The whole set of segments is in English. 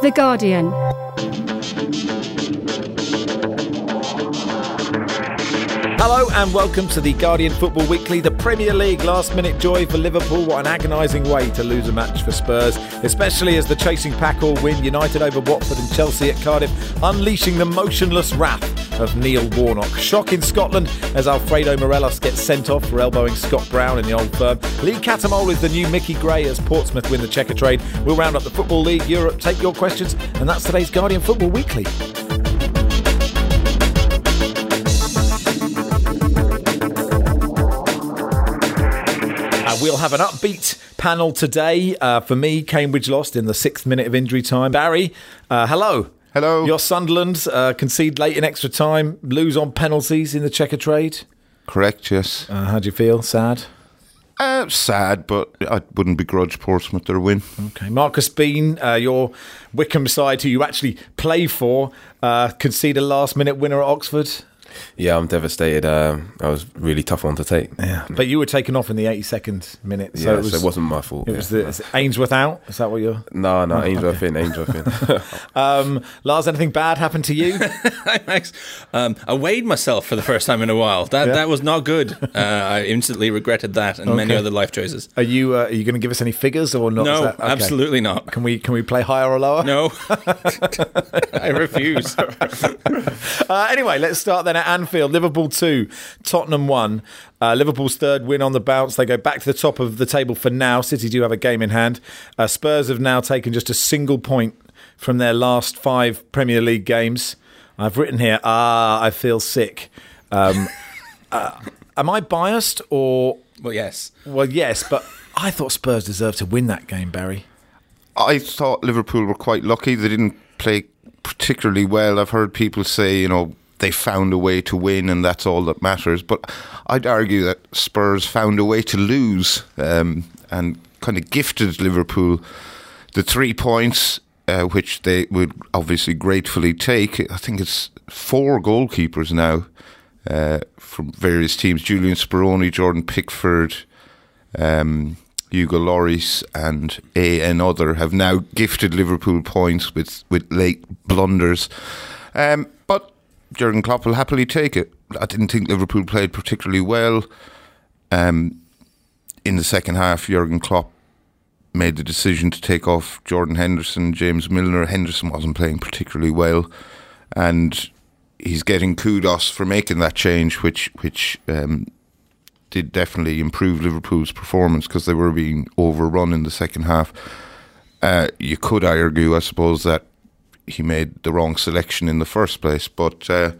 The Guardian. Hello and welcome to the Guardian Football Weekly. The Premier League last-minute joy for Liverpool. What an agonising way to lose a match for Spurs, especially as the chasing pack all win. United over Watford and Chelsea at Cardiff, unleashing the motionless wrath of Neil Warnock. Shock in Scotland as Alfredo Morelos gets sent off for elbowing Scott Brown in the Old Firm. Lee Cattermole is the new Mickey Gray as Portsmouth win the Checkatrade. We'll round up the Football League, Europe, take your questions, and that's today's Guardian Football Weekly. We'll have an upbeat panel today. For me, Cambridge lost in the 6th minute of injury time. Barry, hello. Hello. Your Sunderland concede late in extra time, lose on penalties in the Checkatrade. Correct, yes. How do you feel? Sad? Sad, but I wouldn't begrudge Portsmouth their win. Okay. Marcus Bean, your Wycombe side, who you actually play for, concede a last-minute winner at Oxford. Yeah, I'm devastated. That was really tough one to take. Yeah, but you were taken off in the 82nd minute. So, yeah, so it wasn't my fault. It was is Ainsworth out? Is that what you're... No, Ainsworth in. Lars, anything bad happened to you? Hi, Max. I weighed myself for the first time in a while. That was not good. I instantly regretted that and many other life choices. Are you going to give us any figures or not? No, absolutely not. Can we play higher or lower? No. I refuse. Anyway, let's start then at Anfield. Liverpool 2, Tottenham 1. Liverpool's third win on the bounce. They go back to the top of the table for now. City do have a game in hand. Spurs have now taken just a single point from their last 5 Premier League games. I've written here, I feel sick. Am I biased or... Well, yes. Well, yes, but I thought Spurs deserved to win that game, Barry. I thought Liverpool were quite lucky. They didn't play particularly well. I've heard people say, they found a way to win and that's all that matters. But I'd argue that Spurs found a way to lose and kind of gifted Liverpool the 3 points, which they would obviously gratefully take. I think it's 4 goalkeepers now from various teams. Julian Speroni, Jordan Pickford, Hugo Lloris and another have now gifted Liverpool points with late blunders. But Jurgen Klopp will happily take it. I didn't think Liverpool played particularly well. In the second half, Jurgen Klopp made the decision to take off Jordan Henderson, James Milner. Henderson wasn't playing particularly well. And he's getting kudos for making that change, which did definitely improve Liverpool's performance because they were being overrun in the second half. You could argue, I suppose, that he made the wrong selection in the first place, but and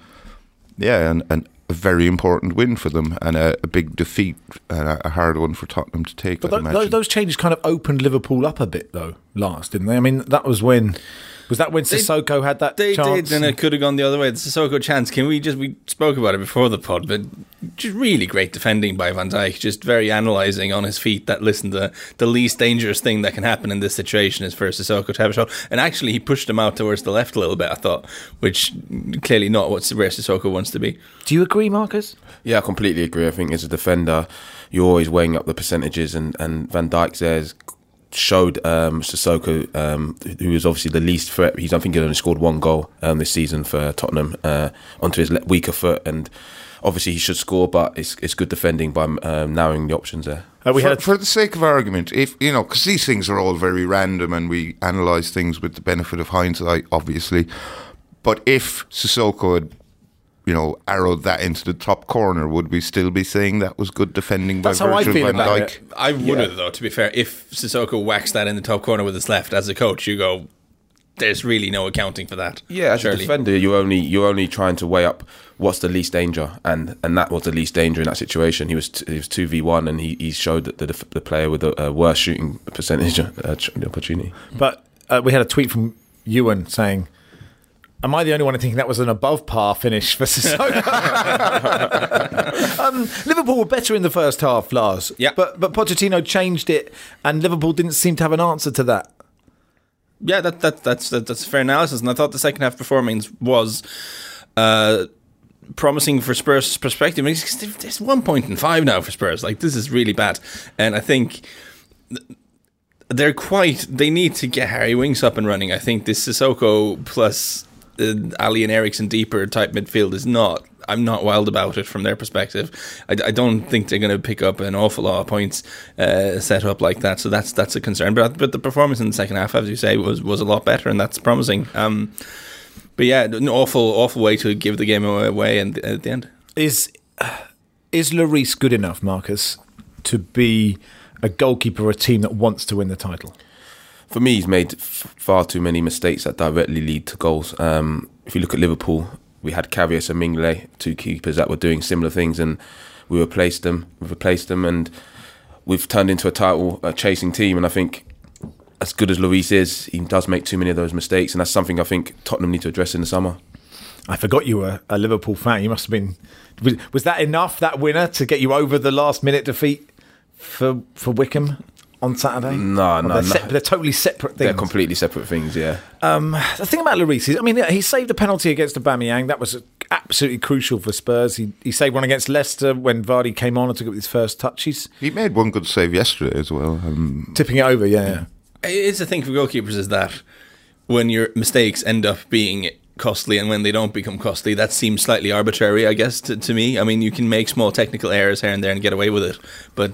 a very important win for them and a big defeat, a hard one for Tottenham to take. But those changes kind of opened Liverpool up a bit, though, last, didn't they? I mean, that was when... Was that when Sissoko had that chance? They did, and it could have gone the other way. The Sissoko chance, we spoke about it before the pod, but just really great defending by Van Dijk, just very analysing on his feet that, listen, the least dangerous thing that can happen in this situation is for Sissoko to have a shot. And actually, he pushed him out towards the left a little bit, I thought, which clearly not where Sissoko wants to be. Do you agree, Marcus? Yeah, I completely agree. I think as a defender, you're always weighing up the percentages, and Van Dijk there's showed Sissoko, who was obviously the least threat. I think he's only scored 1 goal this season for Tottenham onto his weaker foot, and obviously he should score, but it's good defending by narrowing the options there. For the sake of argument, if because these things are all very random and we analyse things with the benefit of hindsight, obviously, but if Sissoko had arrowed that into the top corner, would we still be saying that was good defending by Virgil van Dijk? I would have, though, to be fair. If Sissoko whacks that in the top corner with his left, as a coach, you go, there's really no accounting for that. Yeah, as a defender, you're only trying to weigh up what's the least danger, and that was the least danger in that situation. He was 2v1, and he showed that the player with the worst shooting percentage the opportunity. But we had a tweet from Ewan saying, am I the only one thinking that was an above par finish for Sissoko? Liverpool were better in the first half, Lars. Yeah. But Pochettino changed it, and Liverpool didn't seem to have an answer to that. Yeah, that's a fair analysis, and I thought the second half performance was promising for Spurs' perspective. It's 1.5 now for Spurs. Like, this is really bad, and I think they need to get Harry Winks up and running. I think this Sissoko plus Ali and Eriksson deeper type midfield is not. I'm not wild about it from their perspective. I don't think they're going to pick up an awful lot of points set up like that. So that's a concern. But the performance in the second half, as you say, was a lot better, and that's promising. But yeah, an awful way to give the game away at the end. Is Lloris good enough, Marcus, to be a goalkeeper of a team that wants to win the title? For me, he's made far too many mistakes that directly lead to goals. If you look at Liverpool, we had Karius and Mignolet, two keepers that were doing similar things, and we replaced them, and we've turned into a title-chasing team. And I think, as good as Lloris is, he does make too many of those mistakes, and that's something I think Tottenham need to address in the summer. I forgot you were a Liverpool fan. You must have been. Was that enough, that winner, to get you over the last-minute defeat for Wickham on Saturday? No. They're totally separate things. They're completely separate things, yeah. The thing about Lloris is, he saved a penalty against Aubameyang. That was absolutely crucial for Spurs. He saved one against Leicester when Vardy came on and took up his first touches. He made one good save yesterday as well. Tipping it over, yeah. It's the thing for goalkeepers is that when your mistakes end up being costly and when they don't become costly, that seems slightly arbitrary, I guess, to me. I mean, you can make small technical errors here and there and get away with it, but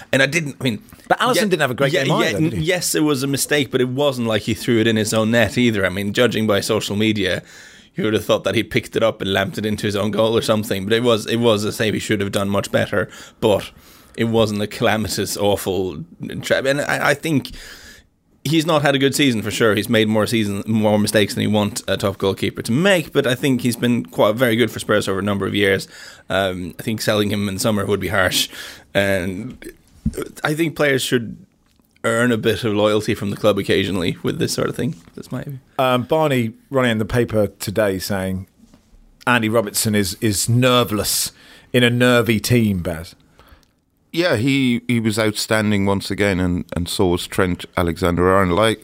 Alisson didn't have a great game either, did he? Yes, it was a mistake, but it wasn't like he threw it in his own net either. I mean, judging by social media, you would have thought that he picked it up and lamped it into his own goal or something, but it was a save he should have done much better, but it wasn't a calamitous, awful trap. And I think he's not had a good season for sure. He's made more mistakes than you want a top goalkeeper to make, but I think he's been quite very good for Spurs over a number of years. I think selling him in summer would be harsh, and I think players should earn a bit of loyalty from the club occasionally with this sort of thing. That's my view. Barney running in the paper today saying Andy Robertson is nerveless in a nervy team, Baz. Yeah, he was outstanding once again, and so was Trent Alexander-Arnold.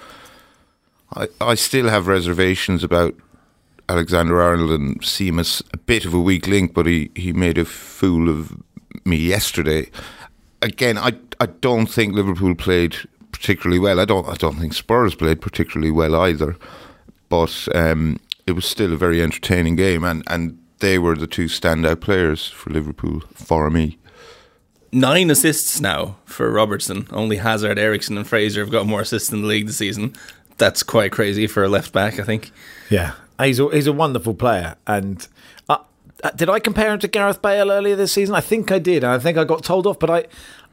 I still have reservations about Alexander-Arnold and see him as a bit of a weak link, but he made a fool of me yesterday. Again, I don't think Liverpool played particularly well. I don't think Spurs played particularly well either. But it was still a very entertaining game, and they were the two standout players for Liverpool for me. 9 assists now for Robertson. Only Hazard, Eriksson and Fraser have got more assists in the league this season. That's quite crazy for a left back, I think. Yeah, he's a wonderful player. And did I compare him to Gareth Bale earlier this season? I think I did. I think I got told off, but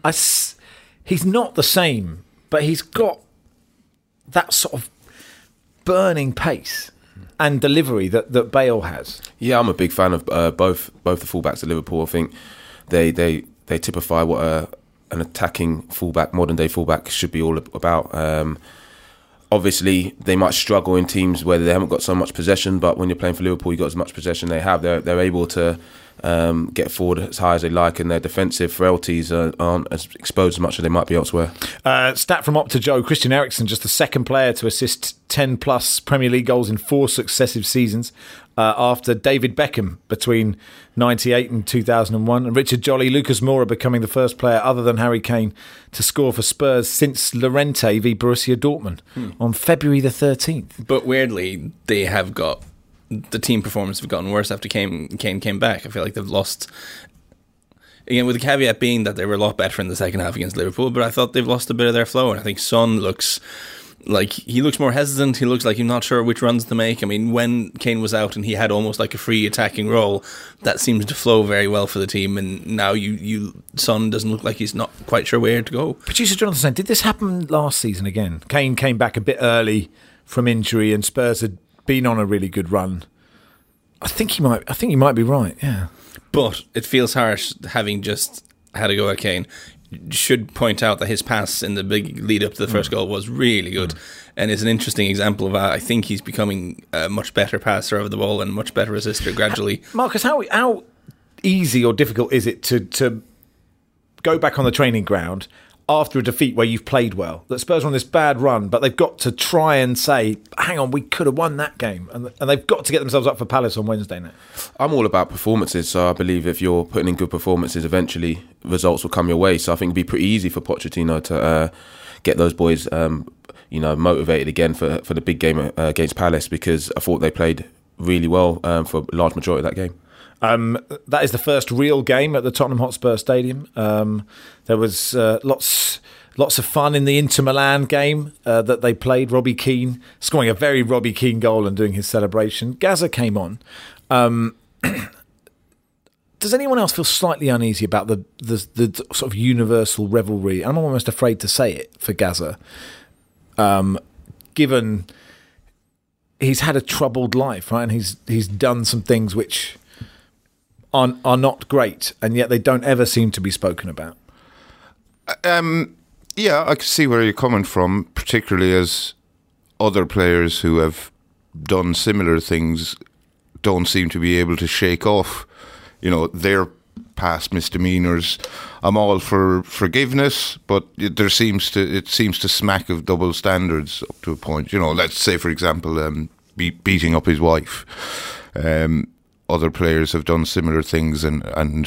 he's not the same. But he's got that sort of burning pace and delivery that Bale has. Yeah, I'm a big fan of both the fullbacks at Liverpool. I think they typify what an attacking fullback, modern day fullback, should be all about. Obviously, they might struggle in teams where they haven't got so much possession, but when you're playing for Liverpool, you've got as much possession they have. They're able to get forward as high as they like, and their defensive frailties aren't as exposed as much as they might be elsewhere. Stat from Opta Joe, Christian Eriksen, just the second player to assist 10 plus Premier League goals in 4 successive seasons, after David Beckham between 98 and 2001, and Richard Jolly, Lucas Moura becoming the first player other than Harry Kane to score for Spurs since Llorente v Borussia Dortmund on February the 13th. But weirdly, they have got the team performance have gotten worse after Kane came back. I feel like they've lost, again, with the caveat being that they were a lot better in the second half against Liverpool, but I thought they've lost a bit of their flow, and I think Son looks more hesitant. He looks like he's not sure which runs to make. I mean, when Kane was out and he had almost like a free attacking role, that seems to flow very well for the team, and now Son doesn't look like he's not quite sure where to go. Producer Jonathan saying, did this happen last season again? Kane came back a bit early from injury and Spurs had been on a really good run. I think he might be right, yeah. But it feels harsh having just had a go at Kane. Should point out that his pass in the big lead up to the first goal was really good, and is an interesting example of I think he's becoming a much better passer of the ball and much better assister gradually. Marcus, how easy or difficult is it to go back on the training ground after a defeat where you've played well? That Spurs are on this bad run, but they've got to try and say, hang on, we could have won that game. And they've got to get themselves up for Palace on Wednesday now. I'm all about performances, so I believe if you're putting in good performances, eventually results will come your way. So I think it'd be pretty easy for Pochettino to get those boys, motivated again for the big game against Palace, because I thought they played really well for a large majority of that game. That is the first real game at the Tottenham Hotspur Stadium. There was lots of fun in the Inter Milan game that they played. Robbie Keane scoring a very Robbie Keane goal and doing his celebration. Gaza came on. Does anyone else feel slightly uneasy about the sort of universal revelry? I'm almost afraid to say it for Gaza, given he's had a troubled life, right? And he's done some things which are not great, and yet they don't ever seem to be spoken about. Yeah, I can see where you're coming from, particularly as other players who have done similar things don't seem to be able to shake off, their past misdemeanours. I'm all for forgiveness, but it seems to smack of double standards up to a point. Let's say, for example, beating up his wife. Other players have done similar things, and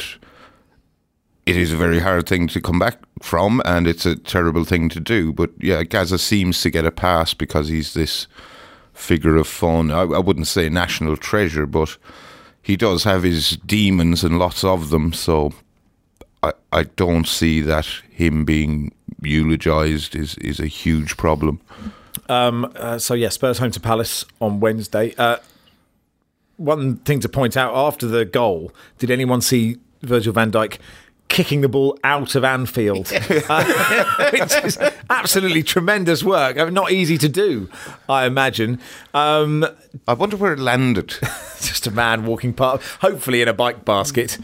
it is a very hard thing to come back from, and it's a terrible thing to do. But yeah, Gaza seems to get a pass because he's this figure of fun. I wouldn't say national treasure, but he does have his demons and lots of them. So I don't see that him being eulogised is a huge problem. Spurs home to Palace on Wednesday. One thing to point out, after the goal, did anyone see Virgil van Dijk kicking the ball out of Anfield? Which is absolutely tremendous work. Not easy to do, I imagine. I wonder where it landed. Just a man walking past, hopefully in a bike basket.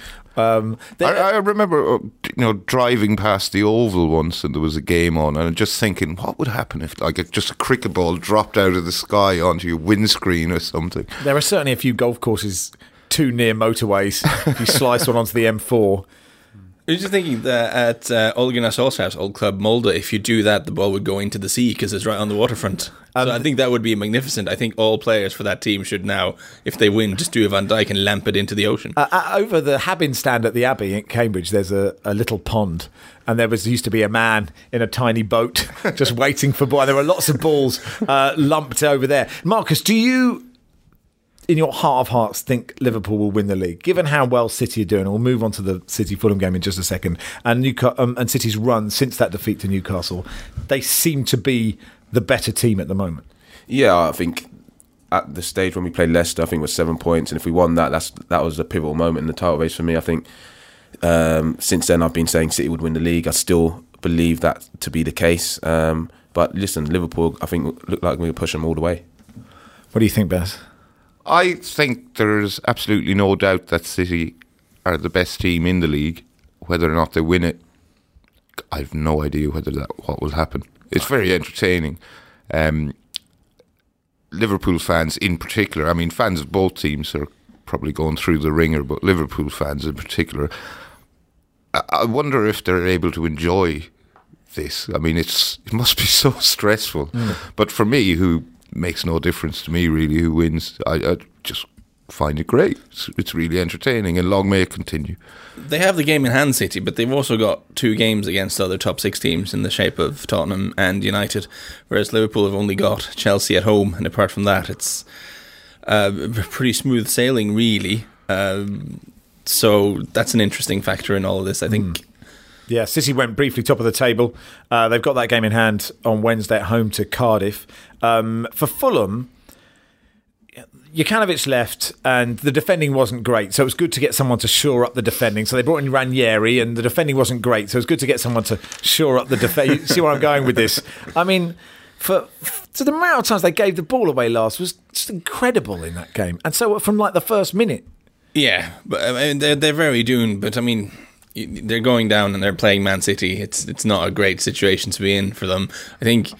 I remember driving past the Oval once, and there was a game on, and just thinking, what would happen if just a cricket ball dropped out of the sky onto your windscreen or something? There are certainly a few golf courses too near motorways. If you slice one onto the M4. I was just thinking that at Ole Gunnar Solskjaer's old club Molde, if you do that, the ball would go into the sea because it's right on the waterfront. So I think that would be magnificent. I think all players for that team should now, if they win, just do a Van Dijk and lamp it into the ocean. Over the Habin stand at the Abbey in Cambridge, there's a little pond, and there used to be a man in a tiny boat just waiting for ball. There were lots of balls lumped over there. Marcus, do you, in your heart of hearts, think Liverpool will win the league, given how well City are doing? We'll move on to the City-Fulham game in just a second. And and City's run since that defeat to Newcastle, they seem to be the better team at the moment. Yeah, I think at the stage when we played Leicester, I think it was 7 points, and if we won that was a pivotal moment in the title race for me. I think since then I've been saying City would win the league. I still believe that to be the case. But listen, Liverpool, I think, look like we'll push them all the way. What do you think, Baz? I think there's absolutely no doubt that City are the best team in the league. Whether or not they win it, I have no idea what will happen. It's very entertaining. Liverpool fans in particular, fans of both teams are probably going through the ringer, but Liverpool fans in particular, I wonder if they're able to enjoy this. It must be so stressful. But for me, who makes no difference to me really who wins, I just find it great. It's really entertaining, and long may it continue. They have the game in hand, City, but they've also got 2 games against other top 6 teams in the shape of Tottenham and United, whereas Liverpool have only got Chelsea at home, and apart from that it's pretty smooth sailing really. So that's an interesting factor in all of this, I think. Yeah, City went briefly top of the table. They've got that game in hand on Wednesday at home to Cardiff. For Fulham, Jokanovic left and the defending wasn't great, so it was good to get someone to shore up the defending. So they brought in Ranieri and the defending wasn't great, so it was good to get someone to shore up the defending. You see where I'm going with this? For the amount of times they gave the ball away last was just incredible in that game. And so from the first minute. Yeah, but they're very doomed, but they're going down and they're playing Man City. It's not a great situation to be in for them. I think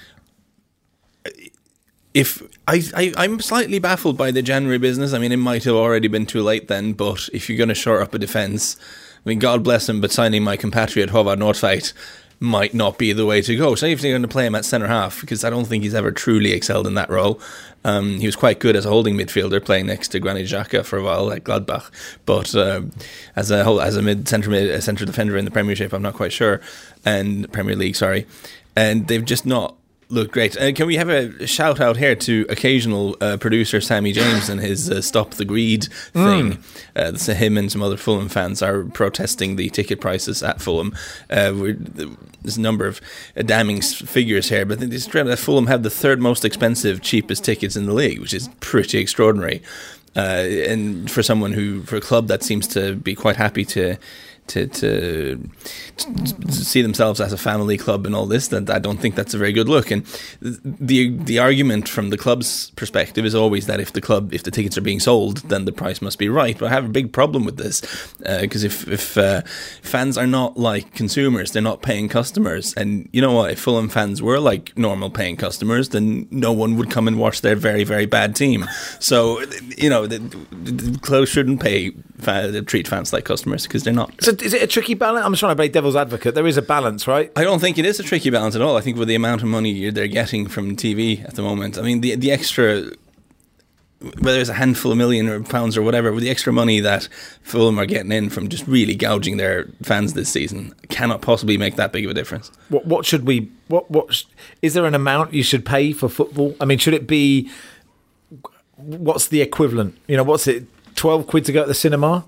I'm slightly baffled by the January business. It might have already been too late then, but if you're going to shore up a defence, God bless him, but signing my compatriot Håvard Nordtveit might not be the way to go. So if they're going to play him at centre half, because I don't think he's ever truly excelled in that role. He was quite good as a holding midfielder, playing next to Granit Xhaka for a while at Gladbach. But as a centre defender in the Premiership, I'm not quite sure, and Premier League, sorry. and they've just not looked great. Can we have a shout out here to occasional producer Sammy James and his Stop the Greed thing? So him and some other Fulham fans are protesting the ticket prices at Fulham. There's a number of damning figures here, but it's true that Fulham have the third most expensive, cheapest tickets in the league, which is pretty extraordinary. And for a club that seems to be quite happy to see themselves as a family club and all this, that I don't think that's a very good look. And the argument from the club's perspective is always that if the tickets are being sold, then the price must be right. But I have a big problem with this because if fans are not like consumers, they're not paying customers. And you know what? If Fulham fans were like normal paying customers, then no one would come and watch their very, very bad team. So the club shouldn't treat fans like customers because they're not. So is it a tricky balance? I'm trying to play devil's advocate. There is a balance, right? I don't think it is a tricky balance at all. I think with the amount of money they're getting from TV at the moment, I mean, the extra, whether it's a handful of million or pounds or whatever, with the extra money that Fulham are getting in from just really gouging their fans this season, cannot possibly make that big of a difference. What should we? What is there an amount you should pay for football? I mean, should it be? What's the equivalent? What's it? 12 quid to go to the cinema?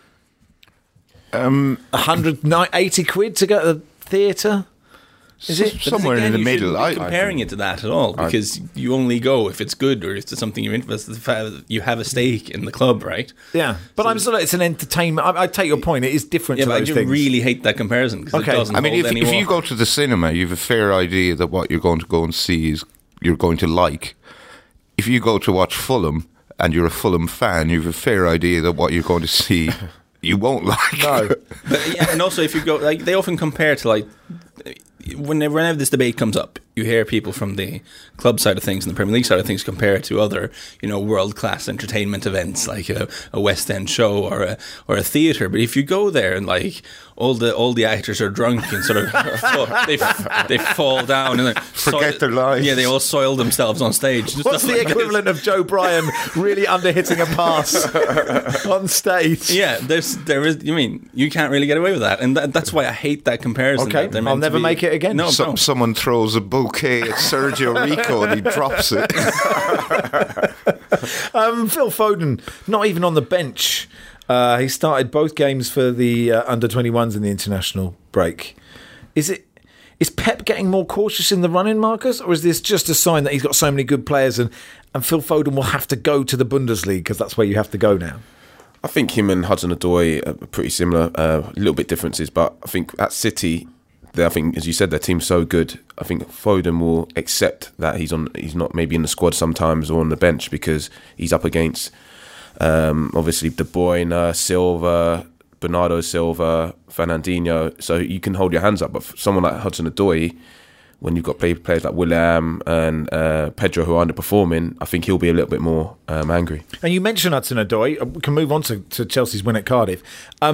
180 quid to go to the theatre? Is it somewhere in the middle? I'm comparing it to that at all, because you only go if it's good or if it's something you're interested in. You have a stake in the club, right? Yeah, but it's an entertainment. I take your point. It is different. Yeah, to but those I things. really hate that comparison because it doesn't. I mean, hold if you go to the cinema, you have a fair idea that what you're going to go and see is you're going to like. If you go to watch Fulham and you're a Fulham fan, you have a fair idea that what you're going to see you won't like. No. But, yeah, and also if you go, like, they often compare to, like, whenever this debate comes up, you hear people from the club side of things and the Premier League side of things compare it to other, world-class entertainment events like a West End show or a theatre. But if you go there and like all the actors are drunk and sort of they fall down and forget their lines. Yeah, they all soil themselves on stage. What's the equivalent of Joe Bryan really under-hitting a pass on stage? Yeah, there is. I mean, you can't really get away with that, and that's why I hate that comparison. Okay, I'll never make it again. No. Someone throws a bouquet at Sergio Rico and he drops it. Phil Foden, not even on the bench. He started both games for the under-21s in the international break. Is Pep getting more cautious in the running, Marcus, or is this just a sign that he's got so many good players and Phil Foden will have to go to the Bundesliga because that's where you have to go now? I think him and Hudson-Odoi are pretty similar, a little bit differences, but I think at City, I think, as you said, their team's so good. I think Foden will accept that he's not maybe in the squad sometimes or on the bench because he's up against obviously De Bruyne, Silva, Bernardo Silva, Fernandinho. So you can hold your hands up. But for someone like Hudson-Odoi, when you've got players like William and Pedro who are underperforming, I think he'll be a little bit more angry. And you mentioned Hudson-Odoi. We can move on to Chelsea's win at Cardiff.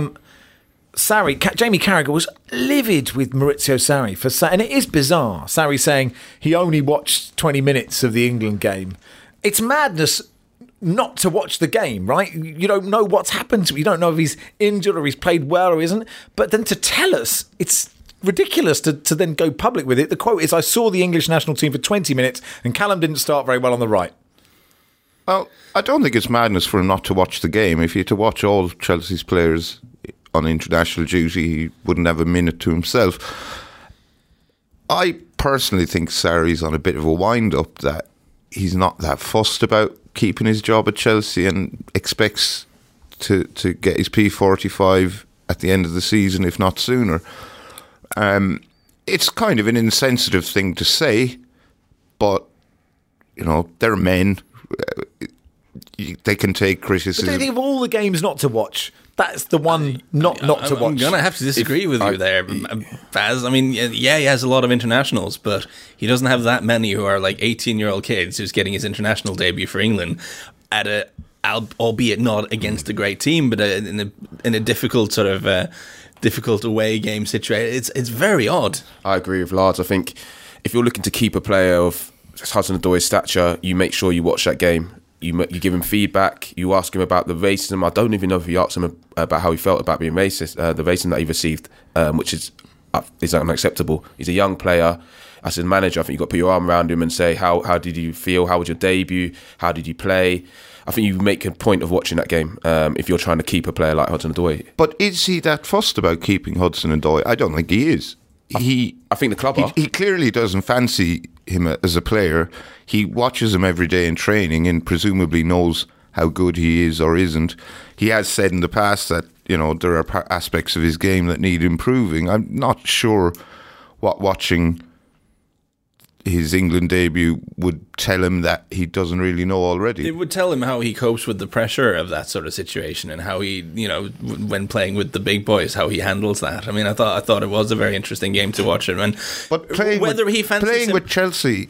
Jamie Carragher was livid with Maurizio Sarri and it is bizarre. Sarri saying he only watched 20 minutes of the England game. It's madness not to watch the game, right? You don't know what's happened to him. You don't know if he's injured or he's played well or isn't. But then to tell us, it's ridiculous to then go public with it. The quote is, "I saw the English national team for 20 minutes and Callum didn't start very well on the right." Well, I don't think it's madness for him not to watch the game. If he had to watch all Chelsea's players on international duty, he wouldn't have a minute to himself. I personally think Sarri's on a bit of a wind-up that he's not that fussed about keeping his job at Chelsea and expects to get his P45 at the end of the season, if not sooner. It's kind of an insensitive thing to say, but, they're men. They can take criticism. But do you think of all the games not to watch, that's the one not to watch? I'm going to have to disagree with you there, Baz. I mean, yeah, he has a lot of internationals, but he doesn't have that many who are like 18-year-old kids who's getting his international debut for England at albeit not against a great team, but in a difficult sort of difficult away game situation. It's very odd. I agree with Lars. I think if you're looking to keep a player of Hudson-Odoi's stature, you make sure you watch that game. You give him feedback. You ask him about the racism. I don't even know if you asked him about how he felt about being racist, the racism that he received, which is, is unacceptable. He's a young player. As a manager, I think you've got to put your arm around him and say, how did you feel? How was your debut? How did you play? I think you make a point of watching that game if you're trying to keep a player like Hudson-Odoi. But is he that fussed about keeping Hudson-Odoi? I don't think he is. I think the club are. He clearly doesn't fancy him as a player. He watches him every day in training and presumably knows how good he is or isn't. He has said in the past that, there are aspects of his game that need improving. I'm not sure what watching his England debut would tell him that he doesn't really know already. It would tell him how he copes with the pressure of that sort of situation and how he, when playing with the big boys, how he handles that. I mean, I thought it was a very interesting game to watch. But playing with Chelsea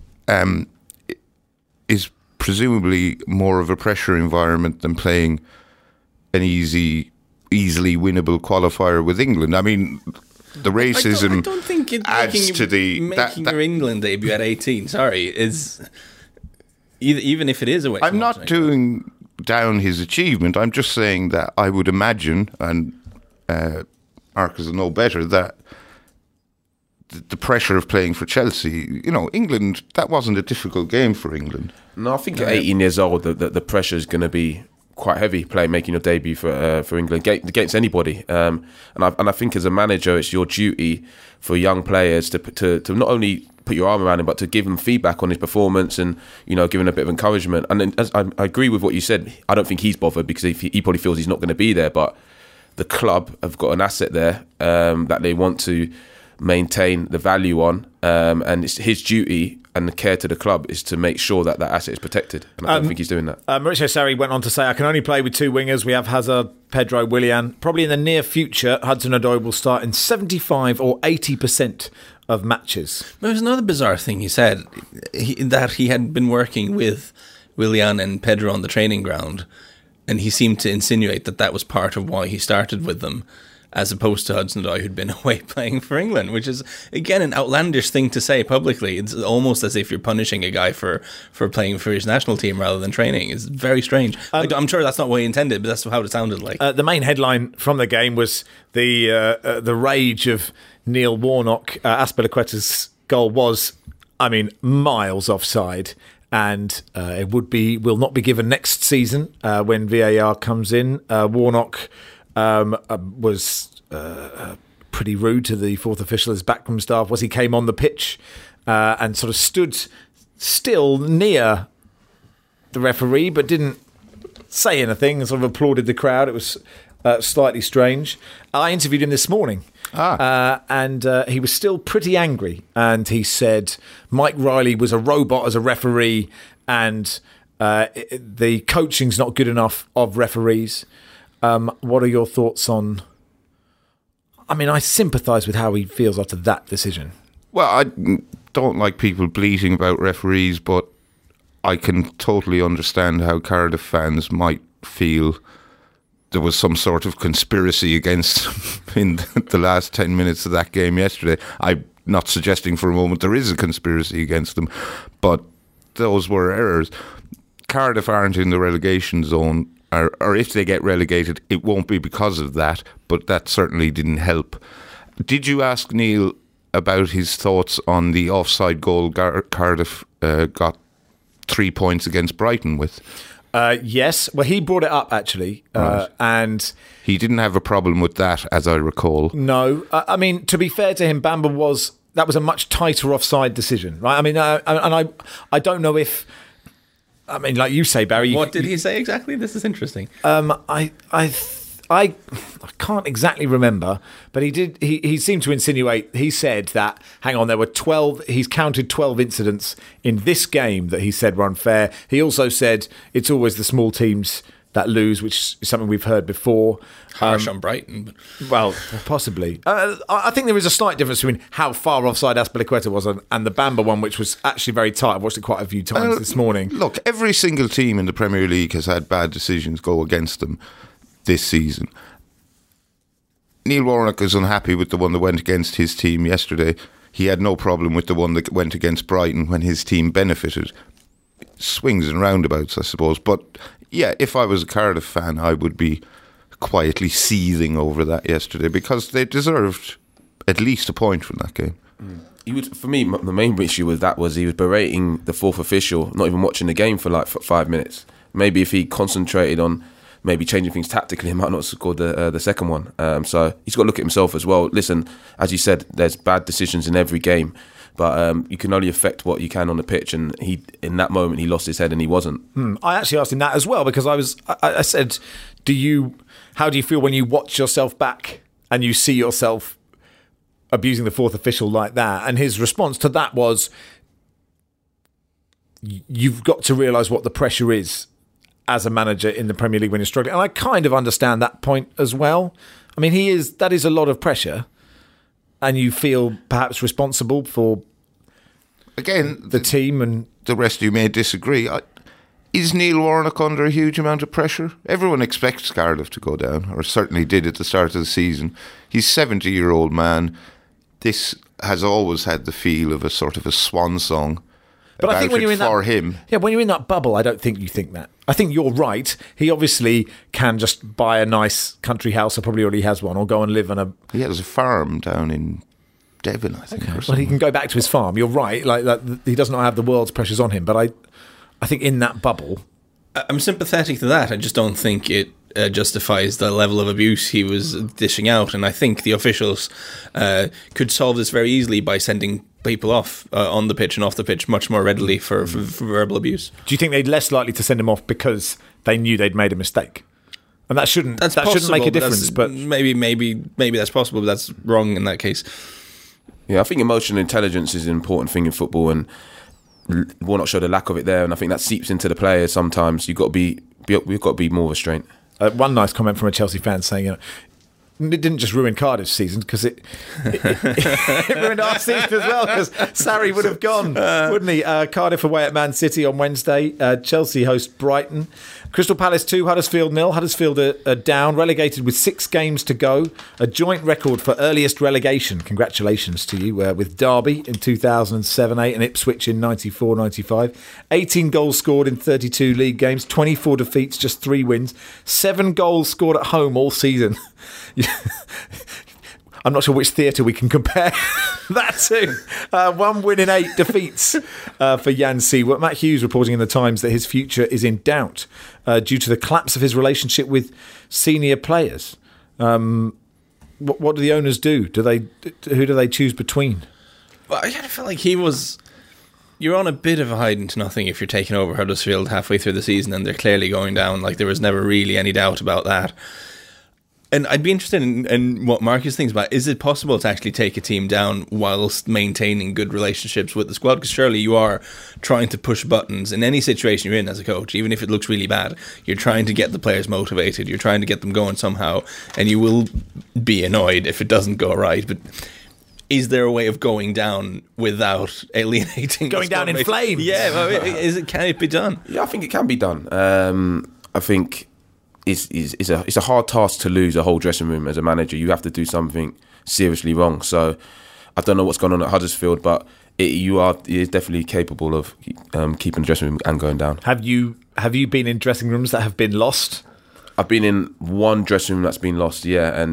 is presumably more of a pressure environment than playing an easily winnable qualifier with England. I mean, the racism I don't think adds to the making your England debut at 18. Sorry, is even if it is a way. I'm not doing down his achievement. I'm just saying that I would imagine, and Marcus will know better, that the pressure of playing for Chelsea, England, that wasn't a difficult game for England. No, I think at 18 years old, the pressure is going to be quite heavy, making your debut for England against anybody. And I think as a manager, it's your duty for young players to not only put your arm around him, but to give him feedback on his performance and give him a bit of encouragement. And then, I agree with what you said. I don't think he's bothered because he probably feels he's not going to be there. But the club have got an asset there that they want to maintain the value on, and it's his duty and the care to the club is to make sure that asset is protected, and I don't think he's doing that. Maurizio Sarri went on to say, I can only play with two wingers. We have Hazard, Pedro, Willian. Probably in the near future, Hudson-Odoi will start in 75 or 80% of matches. There was another bizarre thing he said, that he had been working with Willian and Pedro on the training ground, and he seemed to insinuate that was part of why he started with them, as opposed to Hudson-Odoi, who'd been away playing for England, which is, again, an outlandish thing to say publicly. It's almost as if you're punishing a guy for playing for his national team rather than training. It's very strange. I'm sure that's not what he intended, but that's how it sounded like. The main headline from the game was the rage of Neil Warnock. Azpilicueta's goal was, miles offside, and it will not be given next season when VAR comes in. Warnock was pretty rude to the fourth official, his backroom staff, he came on the pitch and sort of stood still near the referee but didn't say anything and sort of applauded the crowd. It was slightly strange. I interviewed him this morning and he was still pretty angry, and he said Mike Riley was a robot as a referee, and the coaching's not good enough of referees. What are your thoughts on... I sympathise with how he feels after that decision. Well, I don't like people bleating about referees, but I can totally understand how Cardiff fans might feel there was some sort of conspiracy against him in the last 10 minutes of that game yesterday. I'm not suggesting for a moment there is a conspiracy against them, but those were errors. Cardiff aren't in the relegation zone, or if they get relegated, it won't be because of that, but that certainly didn't help. Did you ask Neil about his thoughts on the offside goal Cardiff got 3 points against Brighton with? Yes. Well, he brought it up, actually. Right. And he didn't have a problem with that, as I recall. No. To be fair to him, Bamba that was a much tighter offside decision, right? I don't know if... like you say, Barry... What did he say exactly? This is interesting. I can't exactly remember, but he seemed to insinuate, he said that, hang on, there were 12, he's counted 12 incidents in this game that he said were unfair. He also said it's always the small teams that lose, which is something we've heard before. Harsh on Brighton. But. Well, possibly. I think there is a slight difference between how far offside Azpilicueta was and the Bamba one, which was actually very tight. I've watched it quite a few times this morning. Look, every single team in the Premier League has had bad decisions go against them this season. Neil Warnock is unhappy with the one that went against his team yesterday. He had no problem with the one that went against Brighton when his team benefited. Swings and roundabouts, I suppose. But yeah, if I was a Cardiff fan, I would be quietly seething over that yesterday because they deserved at least a point from that game. He would, for me, the main issue with that was he was berating the fourth official, not even watching the game for like 5 minutes. Maybe if he concentrated on maybe changing things tactically, he might not have scored the second one. So he's got to look at himself as well. Listen, as you said, there's bad decisions in every game, but you can only affect what you can on the pitch. And he, in that moment, he lost his head and he wasn't. I actually asked him that as well because I said, how do you feel when you watch yourself back and you see yourself abusing the fourth official like that? And his response to that was, you've got to realise what the pressure is as a manager in the Premier League when you're struggling. And I kind of understand that point as well. I mean, that is a lot of pressure, and you feel perhaps responsible for the team. And the rest of you may disagree. Is Neil Warnock under a huge amount of pressure? Everyone expects Cardiff to go down, or certainly did at the start of the season. He's a 70-year-old man. This has always had the feel of a sort of a swan song. But I think when you're in when you're in that bubble, I don't think you think that. I think you're right. He obviously can just buy a nice country house, or probably already has one, or go and live on a. He has a farm down in Devon, I think. Okay. Well, he can go back to his farm. You're right. Like he does not have the world's pressures on him. But I think in that bubble, I'm sympathetic to that. I just don't think it justifies the level of abuse he was dishing out. And I think the officials could solve this very easily by sending people off on the pitch and off the pitch much more readily for verbal abuse. Do you think they'd less likely to send him off because they knew they'd made a mistake? And that shouldn't make a difference. But maybe that's possible, but that's wrong in that case. Yeah, I think emotional intelligence is an important thing in football, and Warnock showed a lack of it there. And I think that seeps into the players sometimes. We've got to be more restrained. One nice comment from a Chelsea fan saying, it didn't just ruin Cardiff's season because it ruined our season as well, because Sarri would have gone, wouldn't he? Cardiff away at Man City on Wednesday. Chelsea host Brighton. Crystal Palace 2, Huddersfield 0. Huddersfield are down, relegated with 6 games to go. A joint record for earliest relegation. Congratulations to you, with Derby in 2007-8 and Ipswich in 94-95. 18 goals scored in 32 league games, 24 defeats, just 3 wins. 7 goals scored at home all season. I'm not sure which theatre we can compare that to. 1 win in 8 defeats for Jan Siewert. Matt Hughes reporting in the Times that his future is in doubt due to the collapse of his relationship with senior players. What do the owners do? Who do they choose between? Well, I kind of felt like you're on a bit of a hiding to nothing if you're taking over Huddersfield halfway through the season and they're clearly going down. Like, there was never really any doubt about that. And I'd be interested in what Marcus thinks about. Is it possible to actually take a team down whilst maintaining good relationships with the squad? Because surely you are trying to push buttons in any situation you're in as a coach, even if it looks really bad. You're trying to get the players motivated. You're trying to get them going somehow. And you will be annoyed if it doesn't go right. But is there a way of going down without alienating? Going down in flames? Yeah. Well, can it be done? Yeah, I think it can be done. I think it's a hard task to lose a whole dressing room as a manager. You have to do something seriously wrong. So I don't know what's going on at Huddersfield, but it is definitely capable of keeping the dressing room and going down. Have you been in dressing rooms that have been lost? I've been in one dressing room that's been lost, yeah, and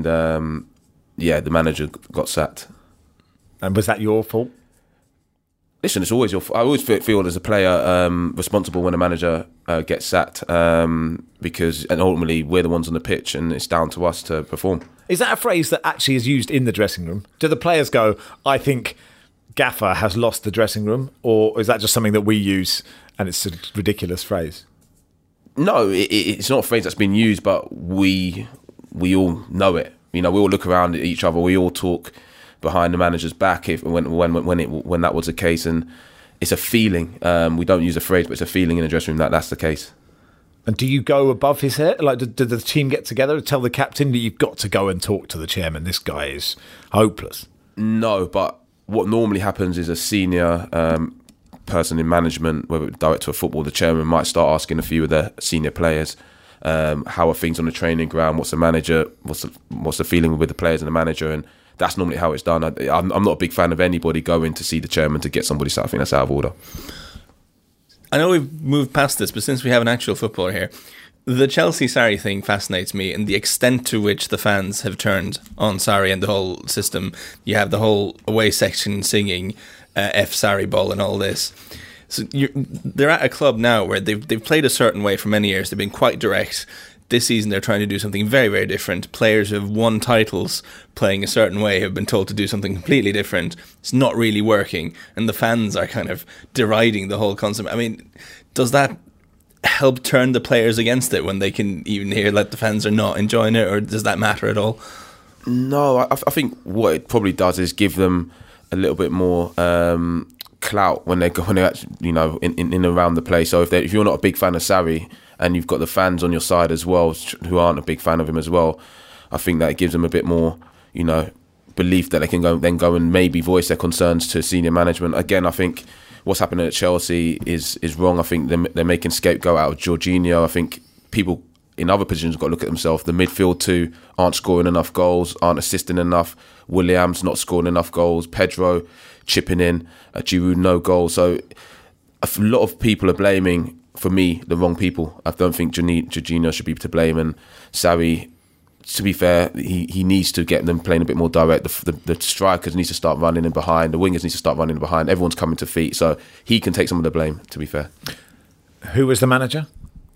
the manager got sacked. And was that your fault? Listen, it's always your fault. I always feel as a player responsible when a manager gets sacked, because ultimately we're the ones on the pitch and it's down to us to perform. Is that a phrase that actually is used in the dressing room? Do the players go, I think Gaffer has lost the dressing room, or is that just something that we use and it's a ridiculous phrase? No, it's not a phrase that's been used, but we all know it. You know, we all look around at each other. We all talk behind the manager's back when that was the case, and it's a feeling. We don't use a phrase, but it's a feeling in the dressing room that's the case. And do you go above his head? Like, did the team get together to tell the captain that you've got to go and talk to the chairman? This guy is hopeless. No, but what normally happens is a senior person in management, whether it's director of football, the chairman might start asking a few of the senior players, how are things on the training ground? What's the manager? What's the feeling with the players and the manager? And that's normally how it's done. I'm not a big fan of anybody going to see the chairman to get somebody sacked. I think that's out of order. I know we've moved past this, but since we have an actual footballer here, The Chelsea-Sarri thing fascinates me, and the extent to which the fans have turned on Sarri and the whole system. You have the whole away section singing F Sarri ball and all this. So they're at a club now where they've played a certain way for many years. They've been quite direct. This season they're trying to do something very, very different. Players who have won titles playing a certain way have been told to do something completely different. It's not really working, and the fans are kind of deriding the whole concept. I mean, does that help turn the players against it when they can even hear that the fans are not enjoying it, or does that matter at all? No, I think what it probably does is give them a little bit more clout when they're actually, in and around the place. So if you're not a big fan of Sarri and you've got the fans on your side as well who aren't a big fan of him as well, I think that it gives them a bit more, belief that they can go and maybe voice their concerns to senior management. Again, I think what's happening at Chelsea is wrong. I think they're making scapegoat out of Jorginho. I think people in other positions have got to look at themselves. The midfield too aren't scoring enough goals, aren't assisting enough. Williams not scoring enough goals. Pedro chipping in. Giroud no goals. So a lot of people are blaming, for me, the wrong people. I don't think Jorginho should be to blame, and Sarri, to be fair, he needs to get them playing a bit more direct. The strikers need to start running in behind. The wingers need to start running in behind. Everyone's coming to feet, so he can take some of the blame, to be fair. Who was the manager?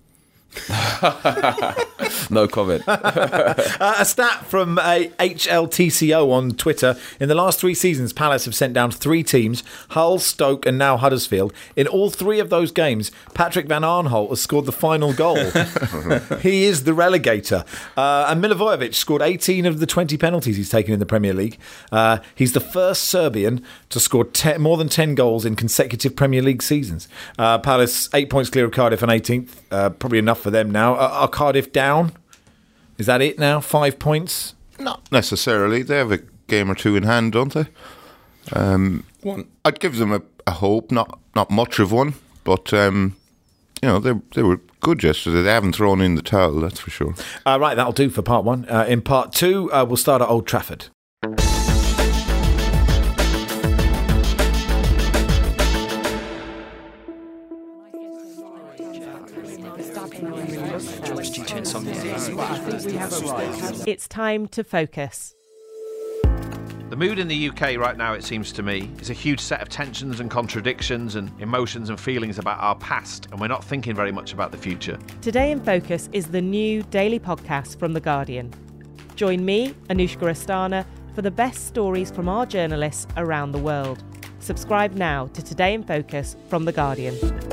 No comment. A stat from HLTCO on Twitter. In the last 3 seasons, Palace have sent down 3 teams, Hull, Stoke and now Huddersfield. In all 3 of those games, Patrick Van Aanholt has scored the final goal. He is the relegator. And Milivojevic scored 18 of the 20 penalties he's taken in the Premier League. He's the first Serbian to score more than 10 goals in consecutive Premier League seasons. Palace 8 points clear of Cardiff and 18th. Probably enough for them now. Are Cardiff down? Is that it now? 5 points? Not necessarily. They have a game or 2 in hand, don't they? I'd give them a hope. Not much of one, but they were good yesterday. They haven't thrown in the towel, that's for sure. Right, that'll do for part 1. In part 2, we'll start at Old Trafford. It's time to focus. The mood in the UK right now, it seems to me, is a huge set of tensions and contradictions and emotions and feelings about our past, and we're not thinking very much about the future. Today in Focus is the new daily podcast from The Guardian. Join me, Anushka Astana, for the best stories from our journalists around the world. Subscribe now to Today in Focus from The Guardian.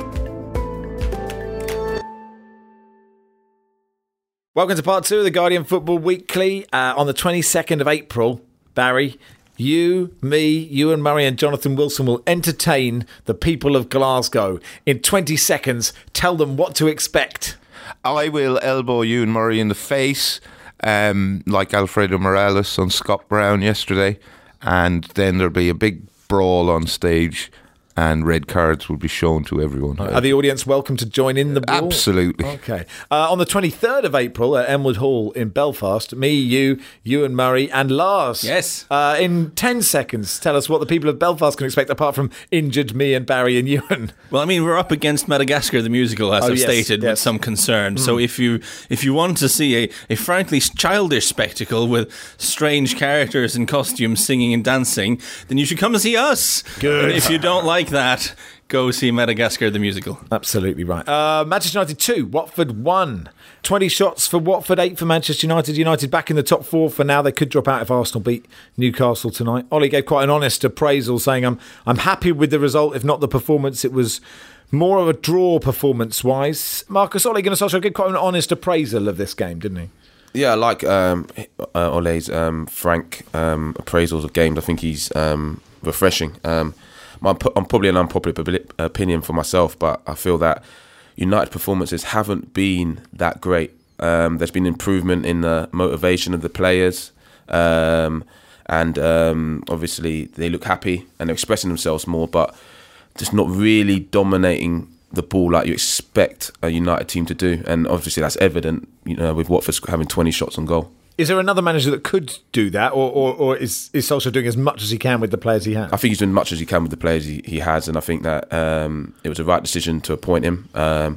Welcome to part 2 of the Guardian Football Weekly. On the 22nd of April, Barry, you and Murray and Jonathan Wilson will entertain the people of Glasgow. In 20 seconds, tell them what to expect. I will elbow you and Murray in the face, like Alfredo Morales on Scott Brown yesterday, and then there'll be a big brawl on stage, and red cards will be shown to everyone. Are the audience welcome to join in the brawl? Absolutely. Okay. On the 23rd of April at Elmwood Hall in Belfast, me, you and Murray and Lars. Yes. In 10 seconds, tell us what the people of Belfast can expect apart from injured me and Barry and Ewan. Well, I mean, we're up against Madagascar the musical, as I've stated, with some concern. So if you want to see a frankly childish spectacle with strange characters and costumes singing and dancing, then you should come and see us. Good. And if you don't like that, go see Madagascar the musical. Absolutely right. Manchester United 2, Watford 1. 20 shots for Watford, 8 for Manchester United. United back in the top 4 for now. They could drop out if Arsenal beat Newcastle tonight. Ollie gave quite an honest appraisal, saying, I'm happy with the result, if not the performance. It was more of a draw performance-wise. Marcus Ollie Gunnar gave quite an honest appraisal of this game, didn't he? Yeah, I like Ole's frank appraisals of games. I think he's refreshing. I'm probably an unpopular opinion for myself, but I feel that United performances haven't been that great. There's been improvement in the motivation of the players, and obviously they look happy and they're expressing themselves more, but just not really dominating the ball like you expect a United team to do. And obviously that's evident, with Watford having 20 shots on goal. Is there another manager that could do that, or is Solskjaer doing as much as he can with the players he has? I think he's doing as much as he can with the players he has, and I think that it was a right decision to appoint him.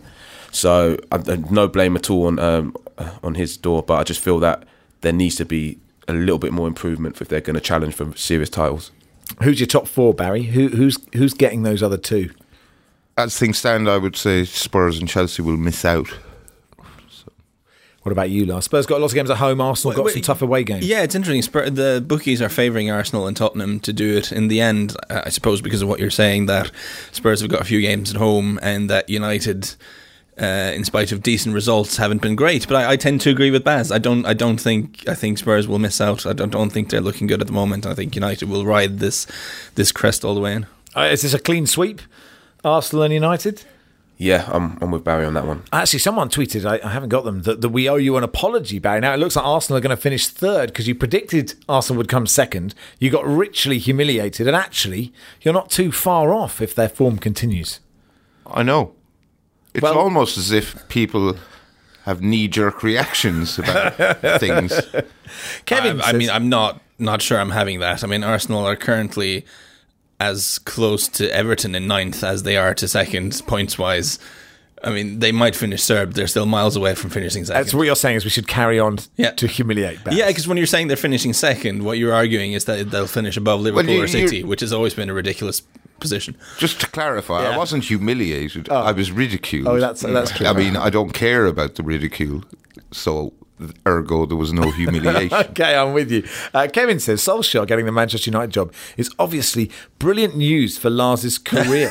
So no blame at all on his door, but I just feel that there needs to be a little bit more improvement if they're going to challenge for serious titles. Who's your top 4, Barry? Who's getting those other 2? As things stand, I would say Spurs and Chelsea will miss out. What about you, Lars? Spurs got lots of games at home. Arsenal got some tough away games. Yeah, it's interesting. The bookies are favouring Arsenal and Tottenham to do it in the end, I suppose, because of what you're saying, that Spurs have got a few games at home and that United, in spite of decent results, haven't been great. But I tend to agree with Baz. I think Spurs will miss out. I don't think they're looking good at the moment. I think United will ride this crest all the way in. Is this a clean sweep, Arsenal and United? Yeah, I'm with Barry on that one. Actually, someone tweeted, I haven't got them, that we owe you an apology, Barry. Now, it looks like Arsenal are going to finish 3rd because you predicted Arsenal would come 2nd. You got richly humiliated, and actually, you're not too far off if their form continues. I know. It's almost as if people have knee-jerk reactions about things. Kevin says, I'm not sure I'm having that. I mean, Arsenal are currently as close to Everton in 9th as they are to 2nd points wise. I mean, they might finish 3rd. They're still miles away from finishing 2nd. That's what you're saying, is we should carry on to humiliate Baz. Yeah, because when you're saying they're finishing 2nd, what you're arguing is that they'll finish above Liverpool or City, which has always been a ridiculous position. Just to clarify, I wasn't humiliated. I was ridiculed. Oh, that's true. I mean, I don't care about the ridicule, so ergo there was no humiliation. Okay, I'm with you. Kevin says Solskjaer getting the Manchester United job is obviously brilliant news for Lars's career.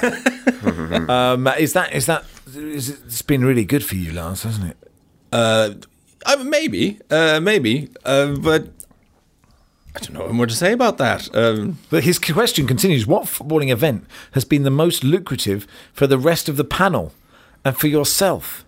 It's been really good for you, Lars, hasn't it? Maybe, but I don't know what to say about that. But his question continues: what footballing event has been the most lucrative for the rest of the panel and for yourself?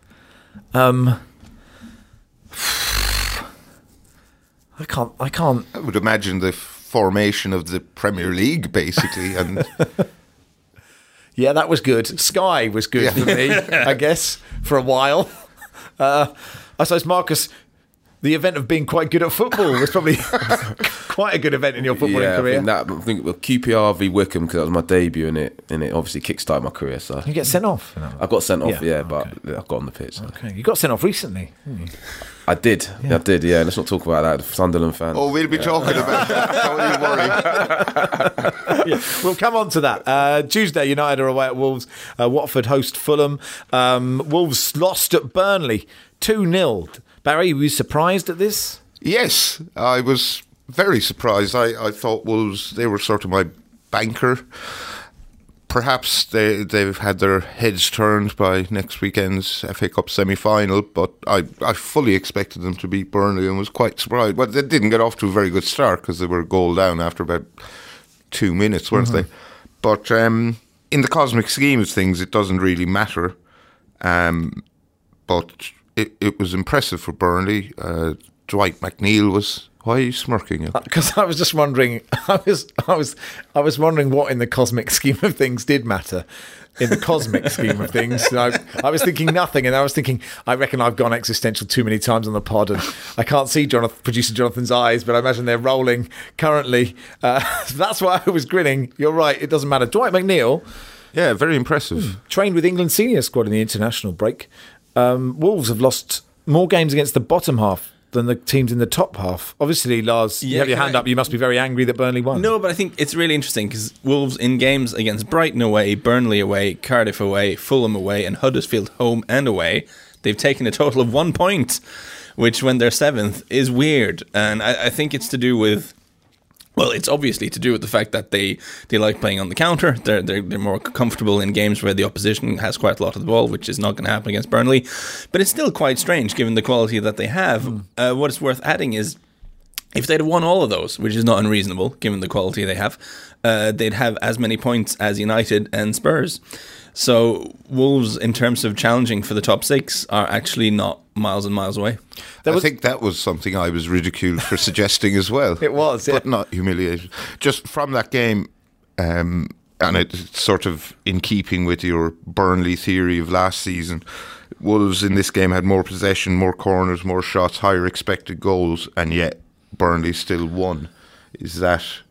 I can't. I would imagine the formation of the Premier League, basically, and yeah, that was good. Sky was good for me, I guess, for a while. I suppose, Marcus, the event of being quite good at football was probably quite a good event in your footballing career. I think QPR v Wickham, because that was my debut in it obviously kickstarted my career. So you get sent off. I got sent off, but I got on the pitch. So. Okay, you got sent off recently. I did. Let's not talk about that. Sunderland fan. Oh, we'll be talking about that. Don't you worry. We'll come on to that. Tuesday, United are away at Wolves. Watford host Fulham. Wolves lost at Burnley 2-0. Barry, were you surprised at this? Yes, I was very surprised. I thought Wolves, they were sort of my banker. Perhaps they've had their heads turned by next weekend's FA Cup semi-final, but I fully expected them to beat Burnley and was quite surprised. Well, they didn't get off to a very good start because they were a goal down after about 2 minutes, weren't they? But in the cosmic scheme of things, it doesn't really matter. But it was impressive for Burnley. Dwight McNeil was... Why are you smirking? Because I was just wondering. I was wondering what in the cosmic scheme of things did matter. In the cosmic scheme of things, I was thinking nothing, and I was thinking, I reckon I've gone existential too many times on the pod, and I can't see producer Jonathan's eyes, but I imagine they're rolling currently. That's why I was grinning. You're right. It doesn't matter. Dwight McNeil, yeah, very impressive. Trained with England senior squad in the international break. Wolves have lost more games against the bottom half than the teams in the top half. Obviously, Lars, you have your hand up. You must be very angry that Burnley won. No, but I think it's really interesting because Wolves in games against Brighton away, Burnley away, Cardiff away, Fulham away, and Huddersfield home and away, they've taken a total of 1 point, which when they're 7th is weird. And I think it's to do with... Well, it's obviously to do with the fact that they like playing on the counter. They're more comfortable in games where the opposition has quite a lot of the ball, which is not going to happen against Burnley. But it's still quite strange given the quality that they have. What is worth adding is if they'd have won all of those, which is not unreasonable given the quality they have, they'd have as many points as United and Spurs. So Wolves, in terms of challenging for the top 6, are actually not miles and miles away. I think that was something I was ridiculed for suggesting as well. It was, yeah. But not humiliated. Just from that game, and it's sort of in keeping with your Burnley theory of last season, Wolves in this game had more possession, more corners, more shots, higher expected goals, and yet Burnley still won. Is that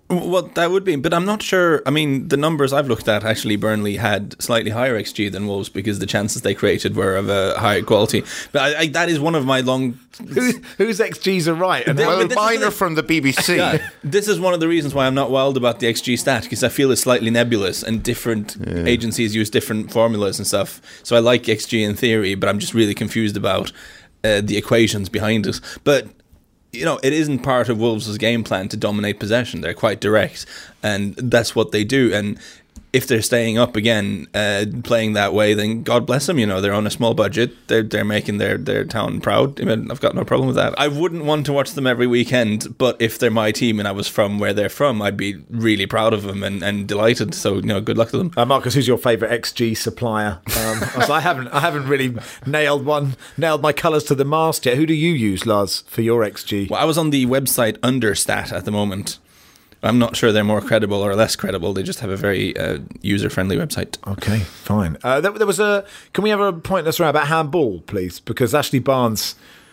Well, that would be, but I'm not sure. I mean, the numbers I've looked at, actually, Burnley had slightly higher XG than Wolves because the chances they created were of a higher quality. But that is one of my long... Whose XGs are right? And Well, mine are from the BBC. Yeah, this is one of the reasons why I'm not wild about the XG stat, because I feel it's slightly nebulous and different agencies use different formulas and stuff. So I like XG in theory, but I'm just really confused about the equations behind it. But it isn't part of Wolves' game plan to dominate possession. They're quite direct, and that's what they do. And if they're staying up again, playing that way, then God bless them. They're on a small budget. They're making their town proud. I mean, I've got no problem with that. I wouldn't want to watch them every weekend, but if they're my team and I was from where they're from, I'd be really proud of them and delighted. So, good luck to them. Marcus, who's your favourite XG supplier? I haven't really nailed my colours to the mast yet. Who do you use, Lars, for your XG? Well, I was on the website Understat at the moment. I'm not sure they're more credible or less credible. They just have a very user-friendly website. Okay, fine. There was can we have a point us around about handball, please? Because Ashley Barnes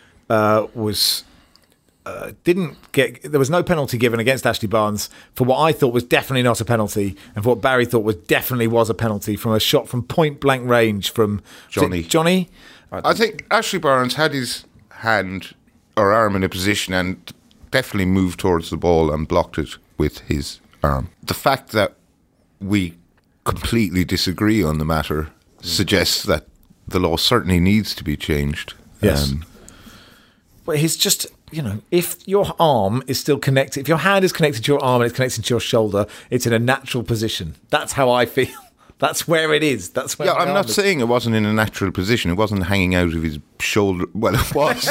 didn't get. There was no penalty given against Ashley Barnes for what I thought was definitely not a penalty, and for what Barry thought was definitely was a penalty from a shot from point blank range from Johnny. Johnny. I think Ashley Barnes had his hand or arm in a position and definitely moved towards the ball and blocked it with his arm. The fact that we completely disagree on the matter suggests that the law certainly needs to be changed. Yes. But he's just, if your arm is still connected, if your hand is connected to your arm and it's connected to your shoulder, it's in a natural position. That's how I feel. That's where it is. That's where. Yeah, I'm not saying it wasn't in a natural position. It wasn't hanging out of his shoulder. Well, it was.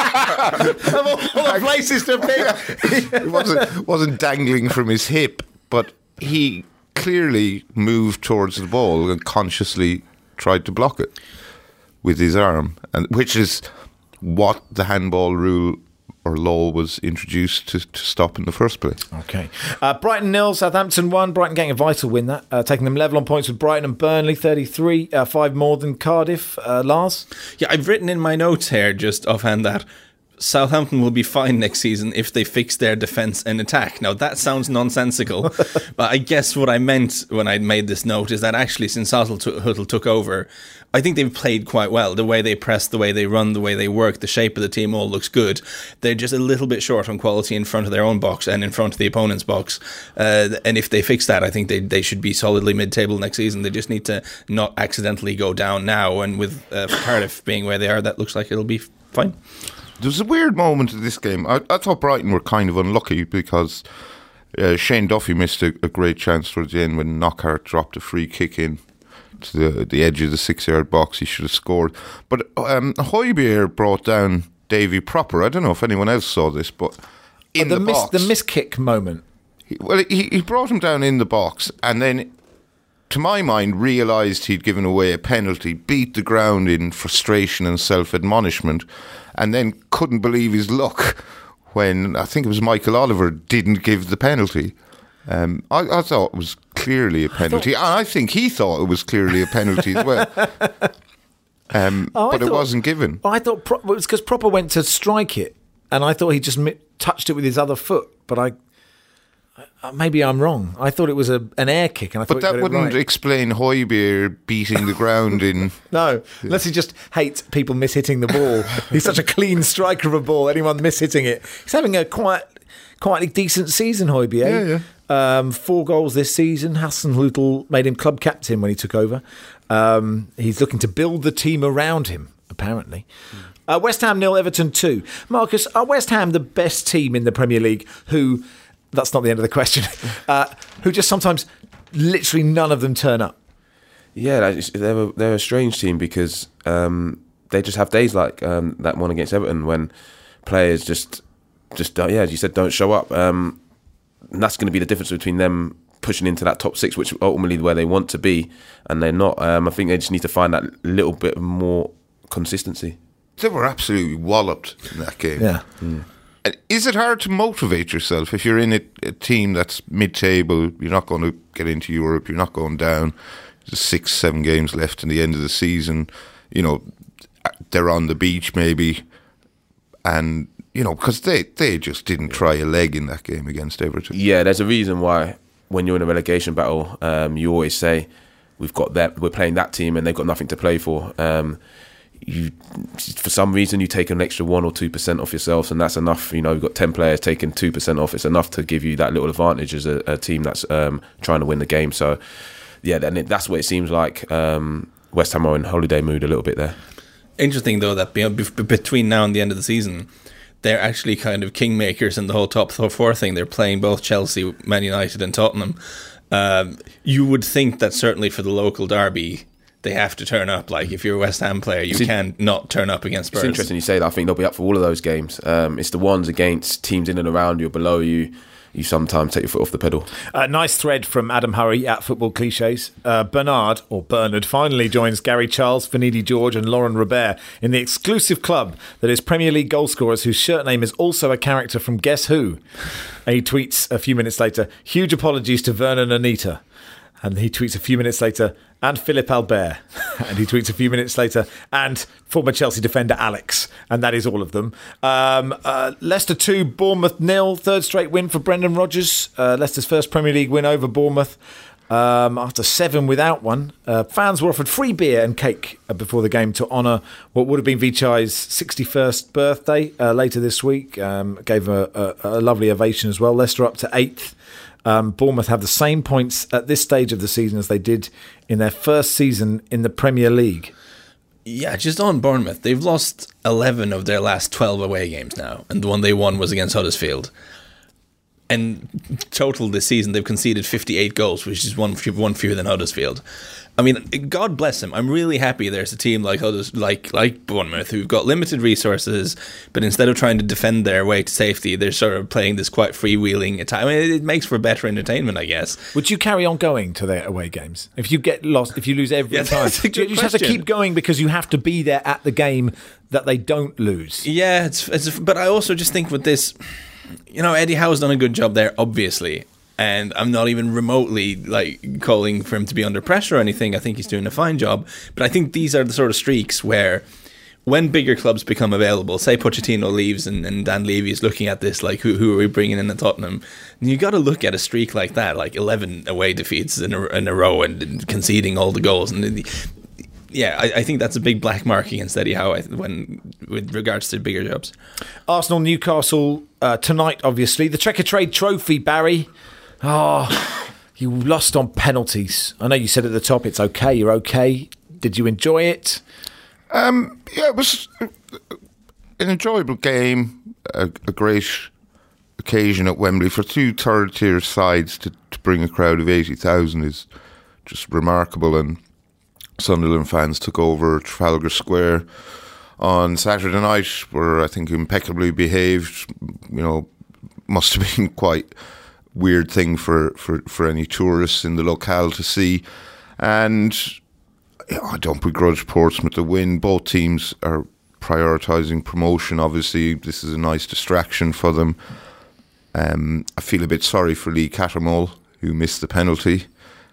Of all the places to pick. It wasn't dangling from his hip, but he clearly moved towards the ball and consciously tried to block it with his arm, and which is what the handball rule or law was introduced to stop in the first place. Okay. Brighton 0, Southampton 1. Brighton getting a vital win, that. Taking them level on points with Brighton and Burnley, 33. 5 more than Cardiff. Lars? Yeah, I've written in my notes here, just offhand, that Southampton will be fine next season if they fix their defence and attack. Now, that sounds nonsensical, but I guess what I meant when I made this note is that actually since Hasenhüttl took over, I think they've played quite well. The way they press, the way they run, the way they work, the shape of the team all looks good. They're just a little bit short on quality in front of their own box and in front of the opponent's box. And if they fix that, I think they should be solidly mid-table next season. They just need to not accidentally go down now. And with Cardiff being where they are, that looks like it'll be fine. There was a weird moment in this game. I thought Brighton were kind of unlucky because Shane Duffy missed a great chance towards the end when Knockaert dropped a free kick in to the edge of the 6-yard box. He should have scored. But Højbjerg brought down Davy proper. I don't know if anyone else saw this, but in the box. The miss kick moment. He brought him down in the box and then, to my mind, realised he'd given away a penalty, beat the ground in frustration and self-admonishment, and then couldn't believe his luck when, I think it was Michael Oliver, didn't give the penalty. I thought it was clearly a penalty, and I think he thought it was clearly a penalty as well. But it wasn't given. I thought it was because Proper went to strike it, and I thought he just touched it with his other foot, but maybe I'm wrong. I thought it was an air kick, and I thought. But that wouldn't explain Højbjerg beating the ground in. No, unless he just hates people mishitting the ball. He's such a clean striker of a ball. Anyone mishitting it, he's having a quite decent season. Højbjerg. Yeah. 4 goals this season. Hasenhüttl made him club captain when he took over. He's looking to build the team around him, apparently. West Ham 0, Everton 2. Marcus, are West Ham the best team in the Premier League who... That's not the end of the question. Who just sometimes, literally none of them turn up? Yeah, they're a strange team because they just have days like that one against Everton when players just as you said, don't show up. And that's going to be the difference between them pushing into that top 6, which is ultimately where they want to be, and they're not. I think they just need to find that little bit more consistency. They were absolutely walloped in that game. Yeah. Is it hard to motivate yourself if you're in a team that's mid-table, you're not going to get into Europe, you're not going down, there's 6-7 games left in the end of the season, they're on the beach maybe, and because they just didn't try a leg in that game against Everton. Yeah, there's a reason why when you're in a relegation battle, you always say we're playing that team and they've got nothing to play for. For some reason you take an extra 1 or 2% off yourselves, and that's enough. You've got 10 players taking 2% off. It's enough to give you that little advantage as a team that's trying to win the game. So yeah, that's what it seems like. West Ham are in holiday mood a little bit there. Interesting though that between now and the end of the season, they're actually kind of kingmakers in the whole top 4 thing. They're playing both Chelsea, Man United and Tottenham. You would think that certainly for the local derby they have to turn up. Like, if you're a West Ham player, you can't not turn up against Spurs. It's interesting you say that. I think they'll be up for all of those games. It's the ones against teams in and around you or below you. You sometimes take your foot off the pedal. Nice thread from Adam Hurrey at Football Clichés. Bernard finally joins Gary Charles, Finidi George and Lauren Robert in the exclusive club that is Premier League goal scorers whose shirt name is also a character from Guess Who. And he tweets a few minutes later, huge apologies to Vernon and Anita. And he tweets a few minutes later, and Philippe Albert. And he tweets a few minutes later, and former Chelsea defender Alex. And that is all of them. Leicester 2, Bournemouth 0. Third straight win for Brendan Rodgers. Leicester's first Premier League win over Bournemouth after 7 without one. Fans were offered free beer and cake before the game to honour what would have been Vichai's 61st birthday later this week. Gave him a lovely ovation as well. Leicester up to 8th. Bournemouth have the same points at this stage of the season as they did in their first season in the Premier League. Yeah, just on Bournemouth, they've lost 11 of their last 12 away games now, and the one they won was against Huddersfield. And total this season, they've conceded 58 goals, which is one fewer than Huddersfield. I mean, God bless him. I'm really happy there's a team like Bournemouth who've got limited resources, but instead of trying to defend their way to safety, they're sort of playing this quite freewheeling attack. I mean, it makes for better entertainment, I guess. Would you carry on going to their away games? If you get lost, if you lose every time, you just have to keep going because you have to be there at the game that they don't lose. Yeah, but I also just think with this, Eddie Howe's done a good job there, obviously. And I'm not even remotely calling for him to be under pressure or anything. I think he's doing a fine job. But I think these are the sort of streaks where when bigger clubs become available, say Pochettino leaves and Dan Levy is looking at this, who are we bringing in at Tottenham? And you got to look at a streak like that, 11 away defeats in a row and conceding all the goals. And I think that's a big black mark against Eddie Howe with regards to bigger jobs. Arsenal, Newcastle tonight, obviously. The Checkatrade Trophy, Barry. Oh, you lost on penalties. I know you said at the top it's okay, you're okay. Did you enjoy it? It was an enjoyable game, a great occasion at Wembley. For 2 third-tier sides to bring a crowd of 80,000 is just remarkable. And Sunderland fans took over Trafalgar Square on Saturday night, were, I think, impeccably behaved. Must have been quite weird thing for any tourists in the locale to see. And I don't begrudge Portsmouth the win. Both teams are prioritising promotion. Obviously, this is a nice distraction for them. I feel a bit sorry for Lee Cattermole, who missed the penalty,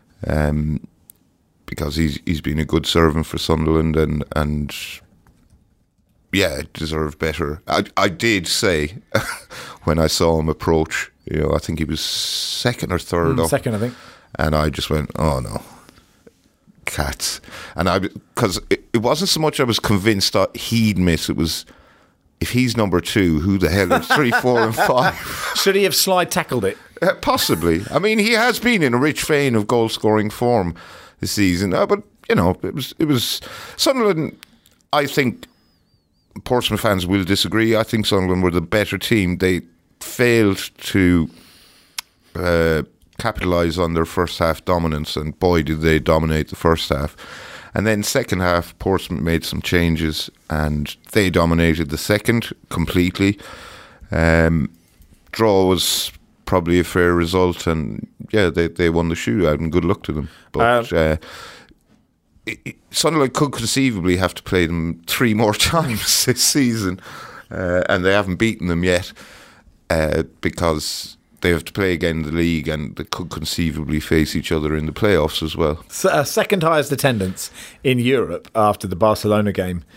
because he's been a good servant for Sunderland and deserved better. I did say when I saw him approach, I think he was second or third up. Second, I think. And I just went, oh no, cats. And because it wasn't so much I was convinced that he'd miss, it was, if he's number 2, who the hell is 3, 4 and 5? Should he have slide tackled it? Possibly. I mean, he has been in a rich vein of goal scoring form this season. But, it was Sunderland. I think Portsmouth fans will disagree. I think Sunderland were the better team. They failed to capitalise on their first half dominance, and boy did they dominate the first half. And then second half, Portsmouth made some changes and they dominated the second completely. Draw was probably a fair result, and they won the shootout, and good luck to them. But Sunderland could conceivably have to play them 3 more times this season, and they haven't beaten them yet, because they have to play again in the league, and they could conceivably face each other in the playoffs as well. Second highest attendance in Europe after the Barcelona game.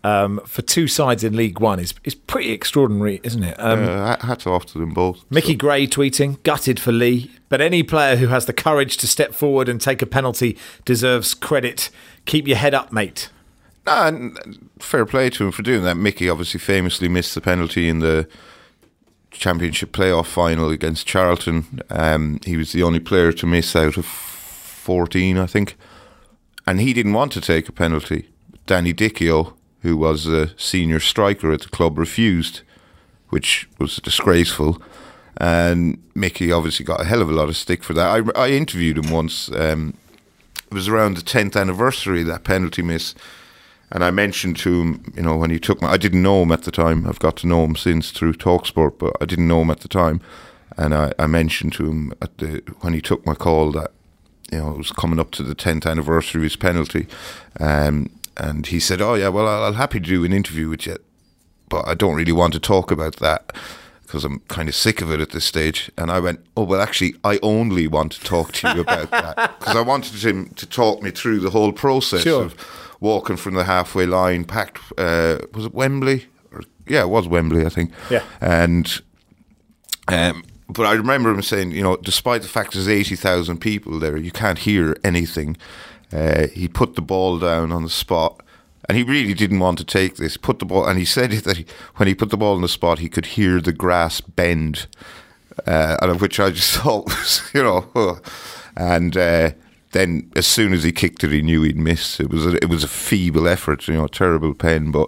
for two sides in League One is pretty extraordinary, isn't it? Hats off to them both. Mickey Gray tweeting, gutted for Lee, but any player who has the courage to step forward and take a penalty deserves credit. Keep your head up, mate. And fair play to him for doing that. Mickey obviously famously missed the penalty in the Championship playoff final against Charlton. He was the only player to miss out of 14, I think. And he didn't want to take a penalty. Danny Dichio, who was a senior striker at the club, refused, which was disgraceful. And Mickey obviously got a hell of a lot of stick for that. I interviewed him once. It was around the 10th anniversary of that penalty miss. And I mentioned to him, when he took I didn't know him at the time. I've got to know him since through TalkSport, but I didn't know him at the time. And I mentioned to him when he took my call that, it was coming up to the 10th anniversary of his penalty. And he said, "Oh yeah, well, I'll happy to do an interview with you, but I don't really want to talk about that because I'm kind of sick of it at this stage." And I went, "Oh, well, actually, I only want to talk to you about that because I wanted him to talk me through the whole process of walking from the halfway line, packed, was it Wembley? Yeah, it was Wembley, I think. Yeah. And, but I remember him saying, despite the fact there's 80,000 people there, you can't hear anything. He put the ball down on the spot, and he really didn't want to take this. Put the ball, and he said that when he put the ball on the spot, he could hear the grass bend, and which I just thought was, and then as soon as he kicked it, he knew he'd missed. It was a feeble effort, terrible pen, but.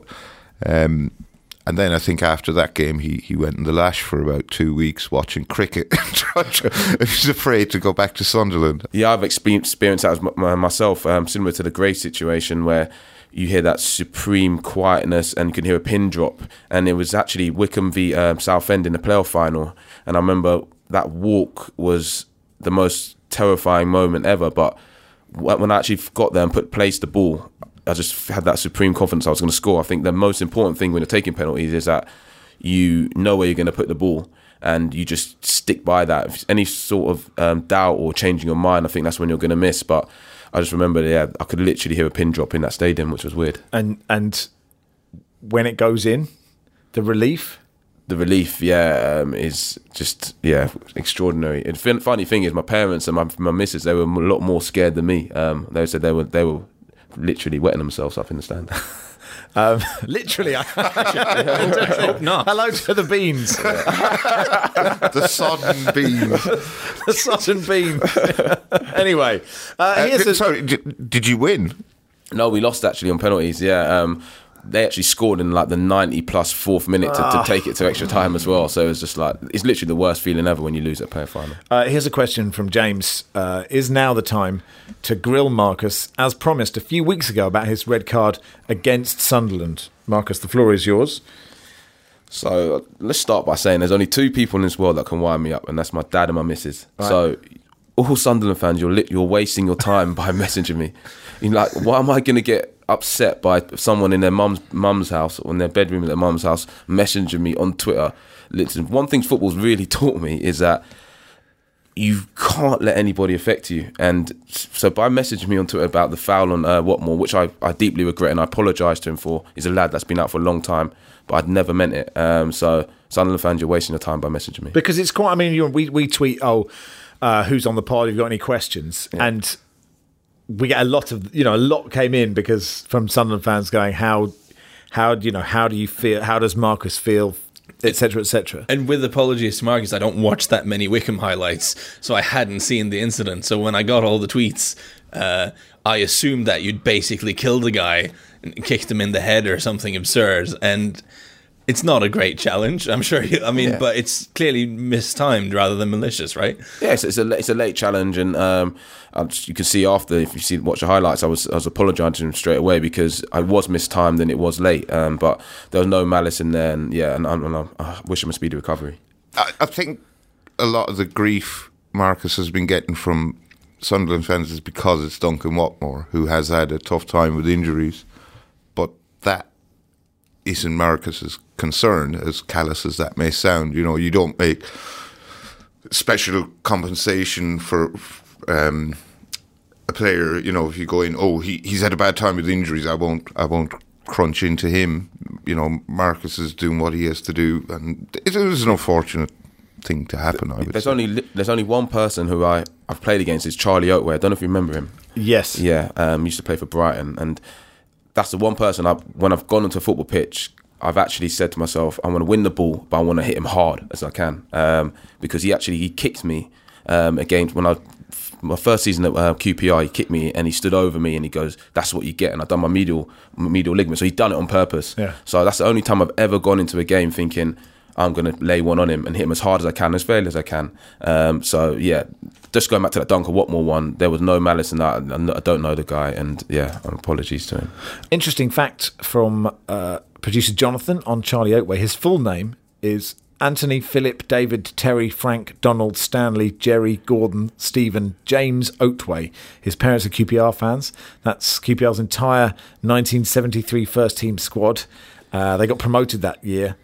And then I think after that game, he went in the lash for about 2 weeks watching cricket. He was afraid to go back to Sunderland. Yeah, I've experienced that myself, similar to the Gray situation, where you hear that supreme quietness and you can hear a pin drop. And it was actually Wickham v Southend in the playoff final. And I remember that walk was the most terrifying moment ever. But when I actually got there and placed the ball, I just had that supreme confidence I was going to score. I think the most important thing when you're taking penalties is that you know where you're going to put the ball and you just stick by that. If any sort of doubt or changing your mind, I think that's when you're going to miss. But I just remember, I could literally hear a pin drop in that stadium, which was weird. And when it goes in, the relief? The relief, is just, extraordinary. And the funny thing is, my parents and my missus, they were a lot more scared than me. They said they were literally wetting themselves up in the stand. Literally, I hope not. Hello to the beans. The sodden beans. The sodden beans. Anyway, sorry, did you win? No, we lost actually on penalties. They actually scored in like the 90 plus fourth minute to take it to extra time as well. So it's just like, it's literally the worst feeling ever when you lose at a playoff final. Here's a question from James. Is now the time to grill Marcus, as promised a few weeks ago, about his red card against Sunderland? Marcus, the floor is yours. So let's start by saying there's only two people in this world that can wind me up, and that's my dad and my missus. Right. So all Sunderland fans, you're wasting your time by messaging me. You're like, why am I going to get upset by someone in their mum's house or in their bedroom at their mum's house messaging me on Twitter? Listen, one thing football's really taught me is that you can't let anybody affect you. And so by messaging me on Twitter about the foul on Watmore, which I deeply regret and I apologise to him for, he's a lad that's been out for a long time, but I'd never meant it. So Sunderland fans, you're wasting your time by messaging me. Because it's quite, we tweet, who's on the pod, have you got any questions? Yeah. And we get a lot came in because from Sunderland fans going, how do you feel? How does Marcus feel? Etc. etc. And with apologies to Marcus, I don't watch that many Wickham highlights, so I hadn't seen the incident. So when I got all the tweets, I assumed that you'd basically killed the guy and kicked him in the head or something absurd. And it's not a great challenge, I'm sure. But it's clearly mistimed rather than malicious, right? Yeah, it's a late challenge, and you can see after, if you watch the highlights, I was apologising to him straight away because I was mistimed and it was late, but there was no malice in there, and I wish him a speedy recovery. I think a lot of the grief Marcus has been getting from Sunderland fans is because it's Duncan Watmore, who has had a tough time with injuries, but that isn't Marcus's concern, as callous as that may sound. You don't make special compensation for a player. If you go in, he's had a bad time with injuries, I won't crunch into him. You know, Marcus is doing what he has to do, and it was an unfortunate thing to happen. I would say. There's only one person who I've played against is Charlie Oatway. I don't know if you remember him. Yes. Yeah, he used to play for Brighton, and that's the one person when I've gone onto a football pitch, I've actually said to myself, I want to win the ball, but I want to hit him hard as I can, because he kicked me against my first season at QPR. He kicked me and he stood over me and he goes, "That's what you get." And I've done my medial ligament, so he'd done it on purpose. Yeah. So that's the only time I've ever gone into a game thinking I'm going to lay one on him and hit him as hard as I can, as fairly as I can. So yeah, just going back to that Duncan Watmore one, there was no malice in that. I don't know the guy, and yeah, apologies to him. Interesting fact from producer Jonathan on Charlie Oatway. His full name is Anthony, Philip, David, Terry, Frank, Donald, Stanley, Jerry, Gordon, Stephen, James Oatway. His parents are QPR fans. That's QPR's entire 1973 first team squad. They got promoted that year.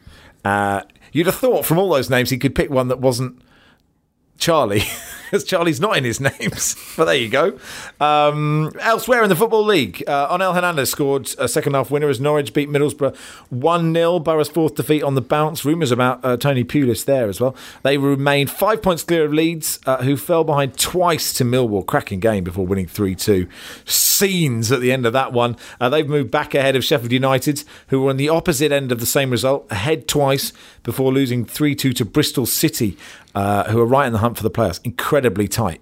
You'd have thought from all those names he could pick one that wasn't Charlie, because Charlie's not in his names. But there you go. Elsewhere in the Football League, Onel Hernandez scored a second-half winner as Norwich beat Middlesbrough 1-0. Borough's fourth defeat on the bounce. Rumours about Tony Pulis there as well. They remained 5 points clear of Leeds, who fell behind twice to Millwall. Cracking game before winning 3-2. Scenes at the end of that one. They've moved back ahead of Sheffield United, who were on the opposite end of the same result, ahead twice before losing 3-2 to Bristol City, who are right in the hunt for the playoffs. Incredibly tight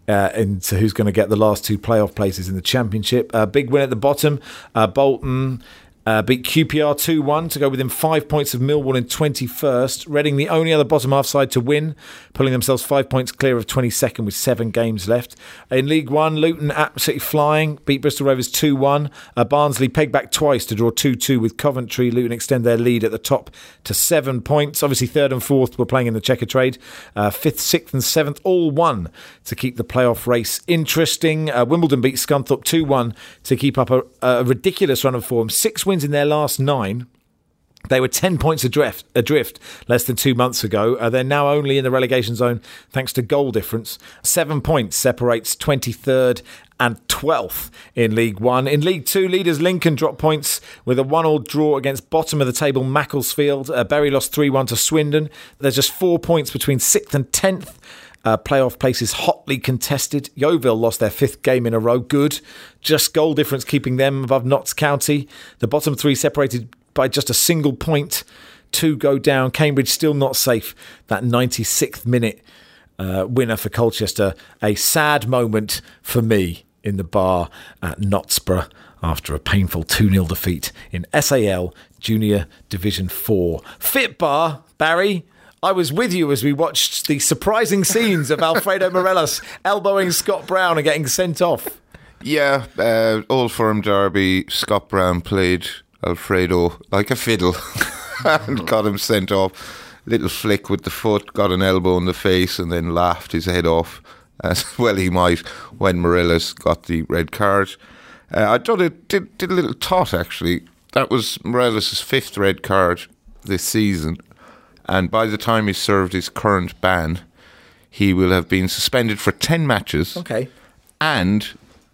into who's going to get the last two playoff places in the Championship. Big win at the bottom. Bolton beat QPR 2-1 to go within 5 points of Millwall in 21st. Reading, the only other bottom half side to win, pulling themselves 5 points clear of 22nd with 7 games left. In League One, Luton absolutely flying, beat Bristol Rovers 2-1. Barnsley pegged back twice to draw 2-2 with Coventry. Luton extend their lead at the top to 7 points. Obviously, 3rd and 4th were playing in the checker trade. 5th, 6th and 7th all won to keep the playoff race interesting. Wimbledon beat Scunthorpe 2-1 to keep up a ridiculous run of form. 6 wins in their last 9. They were 10 points adrift less than 2 months ago. They're now only in the relegation zone thanks to goal difference. 7 points separates 23rd and 12th in League One. In League Two, leaders Lincoln dropped points with a 1-1 draw against bottom of the table Macclesfield. Bury lost 3-1 to Swindon. There's just 4 points between 6th and 10th. Playoff places hotly contested. Yeovil lost their 5th game in a row. Good. Just goal difference keeping them above Notts County. The bottom 3 separated by just a single point. 2 go down. Cambridge still not safe. That 96th minute winner for Colchester. A sad moment for me in the bar at Knutsborough after a painful 2-0 defeat in SAL Junior Division 4. Fit bar, Barry. I was with you as we watched the surprising scenes of Alfredo Morelos elbowing Scott Brown and getting sent off. Yeah, Old Firm derby. Scott Brown played Alfredo like a fiddle and got him sent off. Little flick with the foot, got an elbow in the face and then laughed his head off, as well he might, when Morelos got the red card. I did a little tot actually. That was Morelos' 5th red card this season. And by the time he served his current ban, he will have been suspended for 10 matches. Okay. And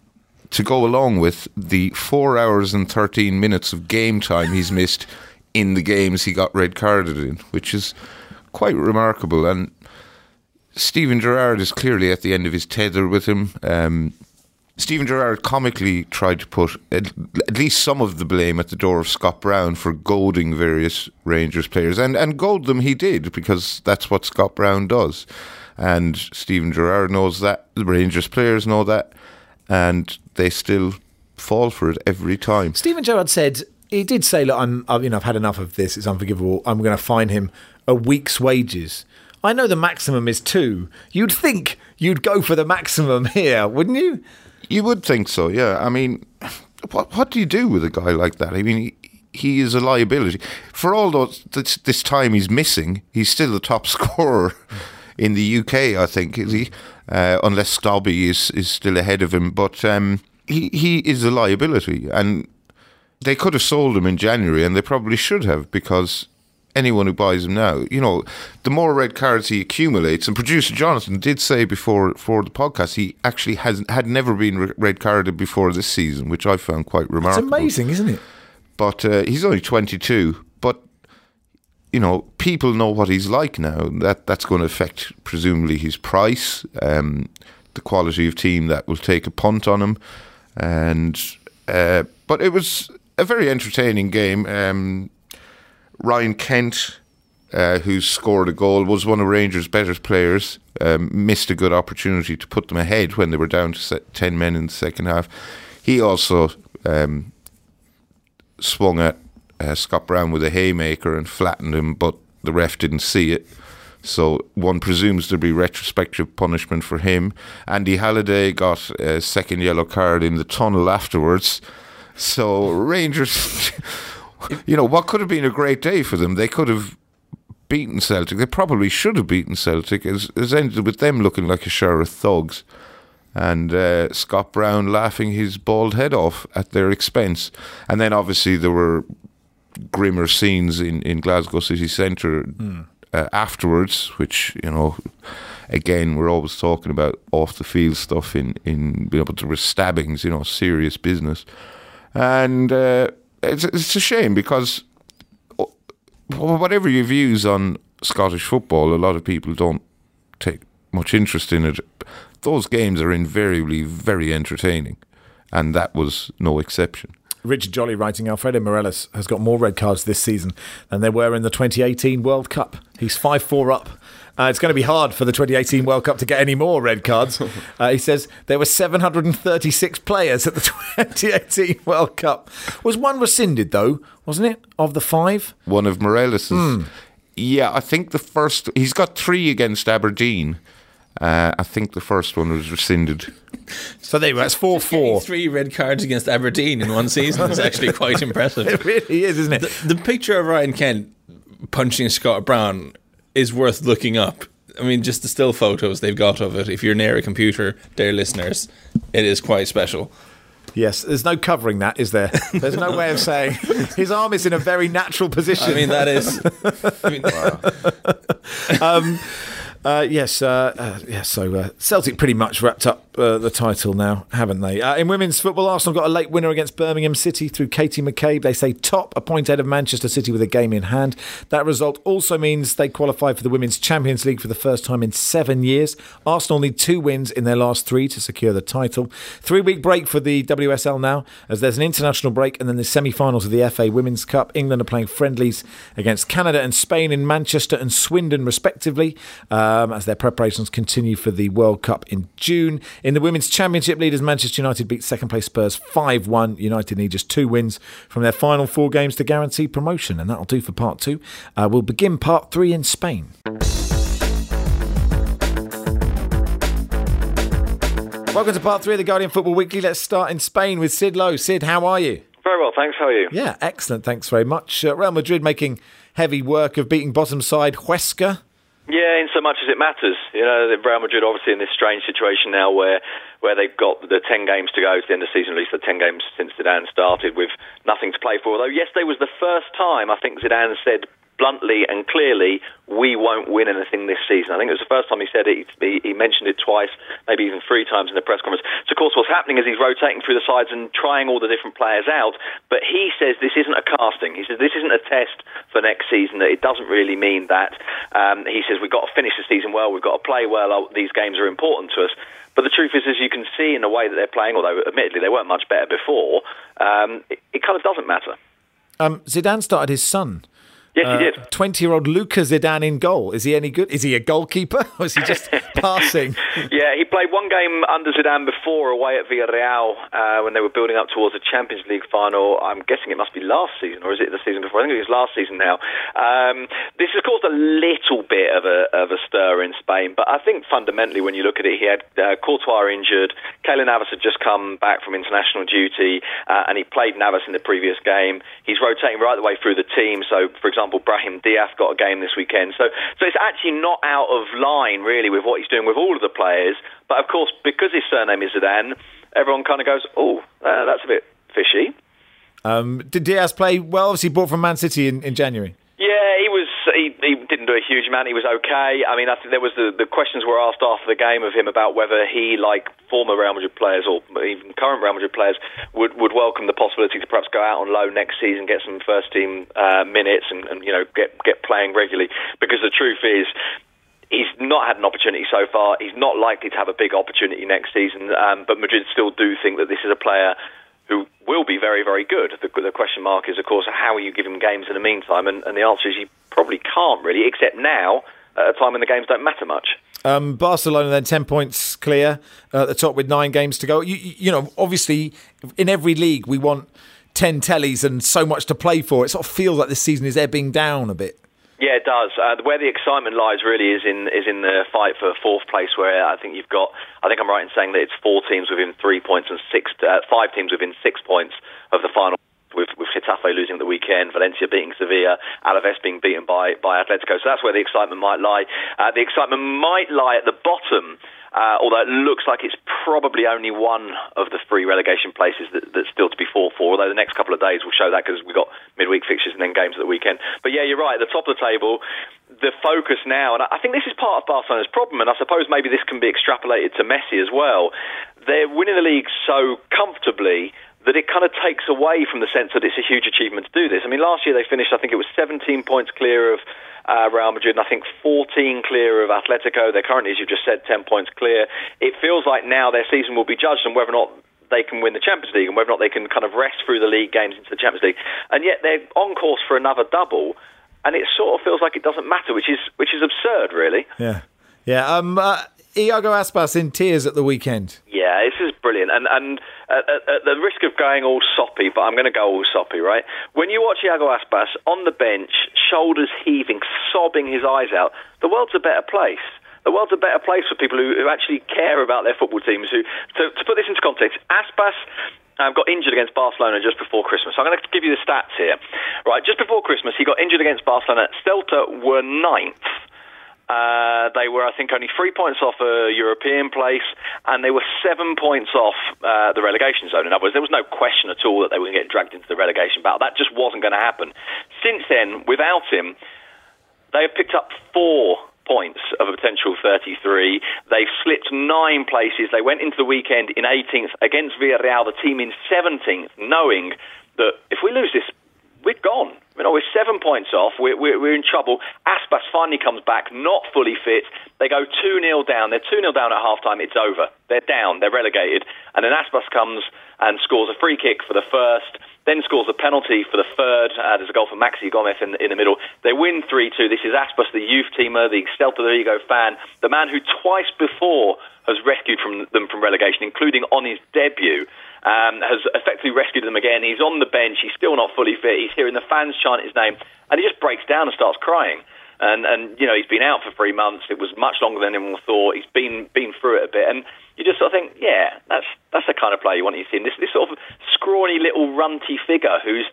to go along with the 4 hours and 13 minutes of game time he's missed in the games he got red carded in, which is quite remarkable. And Stephen Gerrard is clearly at the end of his tether with him. Stephen Gerrard comically tried to put at least some of the blame at the door of Scott Brown for goading various Rangers players. And goad them he did, because that's what Scott Brown does. And Stephen Gerrard knows that. The Rangers players know that. And they still fall for it every time. Stephen Gerrard said, he did say, look, I've had enough of this. It's unforgivable. I'm going to fine him a week's wages. I know the maximum is 2. You'd think you'd go for the maximum here, wouldn't you? You would think so, yeah. I mean, what do you do with a guy like that? I mean, he is a liability. For all this time he's missing, he's still the top scorer in the UK, I think, is he? Unless Stobby is still ahead of him. But he is a liability. And they could have sold him in January, and they probably should have, because anyone who buys him now, the more red cards he accumulates, and producer Jonathan did say before the podcast he actually had never been red carded before this season, which I found quite remarkable. It's amazing, isn't it? but he's only 22. But people know what he's like now. That's going to affect presumably his price, the quality of team that will take a punt on him, but it was a very entertaining game. Ryan Kent, who scored a goal, was one of Rangers' better players. Missed a good opportunity to put them ahead when they were down to 10 men in the second half. He also swung at Scott Brown with a haymaker and flattened him, but the ref didn't see it. So one presumes there'll be retrospective punishment for him. Andy Halliday got a second yellow card in the tunnel afterwards. So Rangers, what could have been a great day for them? They could have beaten Celtic. They probably should have beaten Celtic. It's ended with them looking like a shower of thugs, and Scott Brown laughing his bald head off at their expense. And then obviously there were grimmer scenes in Glasgow city centre afterwards, which again, we're always talking about off the field stuff but there were stabbings, serious business. And it's a shame, because whatever your views on Scottish football, a lot of people don't take much interest in it. Those games are invariably very entertaining, and that was no exception. Richard Jolly writing, Alfredo Morelos has got more red cards this season than there were in the 2018 World Cup. He's 5-4 up. It's going to be hard for the 2018 World Cup to get any more red cards. He says there were 736 players at the 2018 World Cup. Was one rescinded, though, wasn't it, of the 5? One of Morelos's. Yeah, I think the first... He's got 3 against Aberdeen. I think the first one was rescinded. So there you go, that's 4-4. 3 red cards against Aberdeen in one season is actually quite impressive. It really is, isn't it? The picture of Ryan Kent punching Scott Brown is worth looking up. I mean, just the still photos they've got of it. If you're near a computer, dear listeners, it is quite special. Yes, there's no covering that, is there? There's no way of saying his arm is in a very natural position. I mean, that is... So Celtic pretty much wrapped up the title now, haven't they? In women's football, Arsenal got a late winner against Birmingham City through Katie McCabe. They say top, a point ahead of Manchester City with a game in hand. That result also means they qualify for the Women's Champions League for the first time in 7 years. Arsenal need 2 wins in their last 3 to secure the title. 3-week break for the WSL now, as there's an international break and then the semi-finals of the FA Women's Cup. England are playing friendlies against Canada and Spain in Manchester and Swindon respectively, as their preparations continue for the World Cup in June. In the Women's Championship, leaders Manchester United beat second-place Spurs 5-1. United need just 2 wins from their final 4 games to guarantee promotion, and that'll do for Part 2. We'll begin Part 3 in Spain. Welcome to Part 3 of the Guardian Football Weekly. Let's start in Spain with Sid Lowe. Sid, how are you? Very well, thanks. How are you? Yeah, excellent. Thanks very much. Real Madrid making heavy work of beating bottom side Huesca. Yeah, in so much as it matters. Real Madrid obviously in this strange situation now where they've got the 10 games to go to the end of the season, at least the 10 games since Zidane started, with nothing to play for. Although yesterday was the first time I think Zidane said bluntly and clearly, we won't win anything this season. I think it was the first time he said it. He mentioned it twice, maybe even 3 times in the press conference. So, of course, what's happening is he's rotating through the sides and trying all the different players out. But he says this isn't a casting. He says this isn't a test for next season, that it doesn't really mean that. He says we've got to finish the season well, we've got to play well, these games are important to us. But the truth is, as you can see in the way that they're playing, although admittedly they weren't much better before, it kind of doesn't matter. Zidane started his son. Yes, he did. 20-year-old Luka Zidane in goal. Is he any good? Is he a goalkeeper or is he just passing? Yeah, he played 1 game under Zidane before away at Villarreal when they were building up towards the Champions League final. I'm guessing it must be last season, or is it the season before? I think it was last season now. This has caused a little bit of a stir in Spain, but I think fundamentally when you look at it, he had Courtois injured, Keylor Navas had just come back from international duty, and he played Navas in the previous game. He's rotating right the way through the team, so for example, Brahim Diaz got a game this weekend. So it's actually not out of line, really, with what he's doing with all of the players. But, of course, because his surname is Zidane, everyone kind of goes, that's a bit fishy. Did Diaz play well? Obviously bought from Man City in January. Yeah, he didn't didn't do a huge amount. He was okay. I mean, I think there was the questions were asked after the game of him about whether he, like former Real Madrid players or even current Real Madrid players, would welcome the possibility to perhaps go out on loan next season, get some first team minutes, and get playing regularly. Because the truth is, he's not had an opportunity so far. He's not likely to have a big opportunity next season. But Madrid still do think that this is a player who will be very, very good. The question mark is, of course, how will you give him games in the meantime? And the answer is you probably can't really, except now, at a time when the games don't matter much. Barcelona then 10 points clear at the top with 9 games to go. You know, obviously, in every league we want 10 tellies and so much to play for. It sort of feels like this season is ebbing down a bit. Yeah, it does. Where the excitement lies really is in the fight for fourth place, where I think I'm right in saying that it's 4 teams within 3 points and 5 teams within 6 points of the final, with Getafe losing at the weekend, Valencia beating Sevilla, Alaves being beaten by Atletico. So that's where the excitement might lie. The excitement might lie at the bottom, although it looks like it's probably only one of the 3 relegation places that's still to be fought for, although the next couple of days will show that, because we've got midweek fixtures and then games at the weekend. But yeah, you're right, at the top of the table, the focus now, and I think this is part of Barcelona's problem, and I suppose maybe this can be extrapolated to Messi as well. They're winning the league so comfortably that it kind of takes away from the sense that it's a huge achievement to do this. I mean, last year they finished, I think it was 17 points clear of Real Madrid, and I think 14 clear of Atletico. They're currently, as you just said, 10 points clear. It feels like now their season will be judged on whether or not they can win the Champions League and whether or not they can kind of rest through the league games into the Champions League. And yet they're on course for another double, and it sort of feels like it doesn't matter, which is absurd, really. Yeah. Iago Aspas in tears at the weekend. Yeah, this is brilliant. And at the risk of going all soppy, but I'm going to go all soppy, right? When you watch Iago Aspas on the bench, shoulders heaving, sobbing his eyes out, the world's a better place. The world's a better place for people who actually care about their football teams. To put this into context, Aspas got injured against Barcelona just before Christmas. So I'm going to give you the stats here. Right, just before Christmas, he got injured against Barcelona. Celta were 9th. They were, I think, only 3 points off a European place, and they were 7 points off the relegation zone. In other words, there was no question at all that they were going to get dragged into the relegation battle. That just wasn't going to happen. Since then, without him, they have picked up 4 points of a potential 33. They've slipped 9 places. They went into the weekend in 18th against Villarreal, the team in 17th, knowing that if we lose this, we're gone. You know, we're 7 points off. We're in trouble. Aspas finally comes back, not fully fit. They go 2-0 down. They're 2-0 down at half-time. It's over. They're down. They're relegated. And then Aspas comes and scores a free kick for the first, then scores a penalty for the third. There's a goal for Maxi Gomez in the middle. They win 3-2. This is Aspas, the youth teamer, the Celta de Vigo fan, the man who twice before has rescued them from relegation, including on his debut. Has effectively rescued them again. He's on the bench. He's still not fully fit. He's hearing the fans chant his name, and he just breaks down and starts crying. And you know, he's been out for 3 months. It was much longer than anyone thought. He's been through it a bit, and you just sort of think, yeah, that's the kind of player you want to see. This sort of scrawny little runty figure who's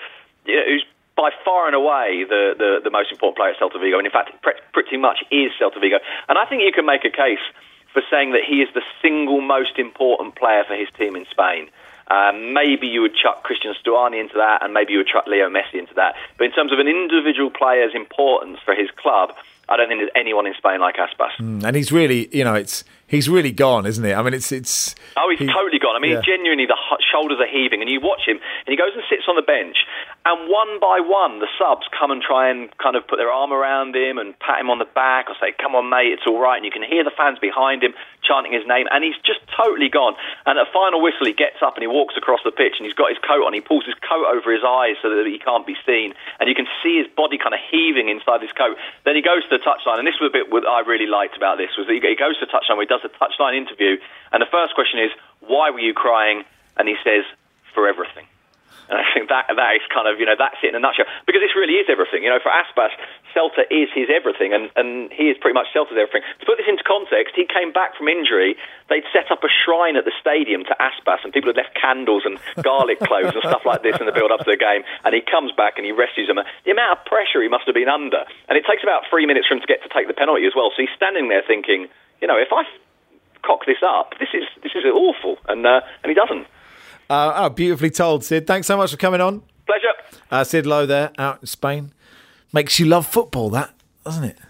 by far and away the most important player at Celta Vigo, and in fact, pretty much is Celta Vigo. And I think you can make a case for saying that he is the single most important player for his team in Spain. Maybe you would chuck Christian Stuani into that, and maybe you would chuck Leo Messi into that. But in terms of an individual player's importance for his club, I don't think there's anyone in Spain like Aspas. And he's really, he's really gone, isn't he? I mean, it's. Oh, he's totally gone. I mean, genuinely, the shoulders are heaving, and you watch him, and he goes and sits on the bench, and one by one, the subs come and try and kind of put their arm around him and pat him on the back or say, "Come on, mate, it's all right." And you can hear the fans behind him chanting his name, and he's just totally gone. And at final whistle, he gets up and he walks across the pitch, and he's got his coat on. He pulls his coat over his eyes so that he can't be seen, and you can see his body kind of heaving inside his coat. Then he goes to the touchline, and this was a bit I really liked about this, was that he goes to the touchline where he does a touchline interview, and the first question is, "Why were you crying?" And he says, "For everything." And I think that is kind of, that's it in a nutshell. Because this really is everything. For Aspas, Celta is his everything, and he is pretty much Celta's everything. To put this into context, he came back from injury. They'd set up a shrine at the stadium to Aspas, and people had left candles and garlic cloves and stuff like this in the build-up to the game. And he comes back and he rescues them. The amount of pressure he must have been under. And it takes about 3 minutes for him to get to take the penalty as well. So he's standing there thinking, if I cock this up, this is awful. And he doesn't. Beautifully told, Sid. Thanks so much for coming on. Pleasure. Sid Lowe there, out in Spain. Makes you love football, that. doesn't it?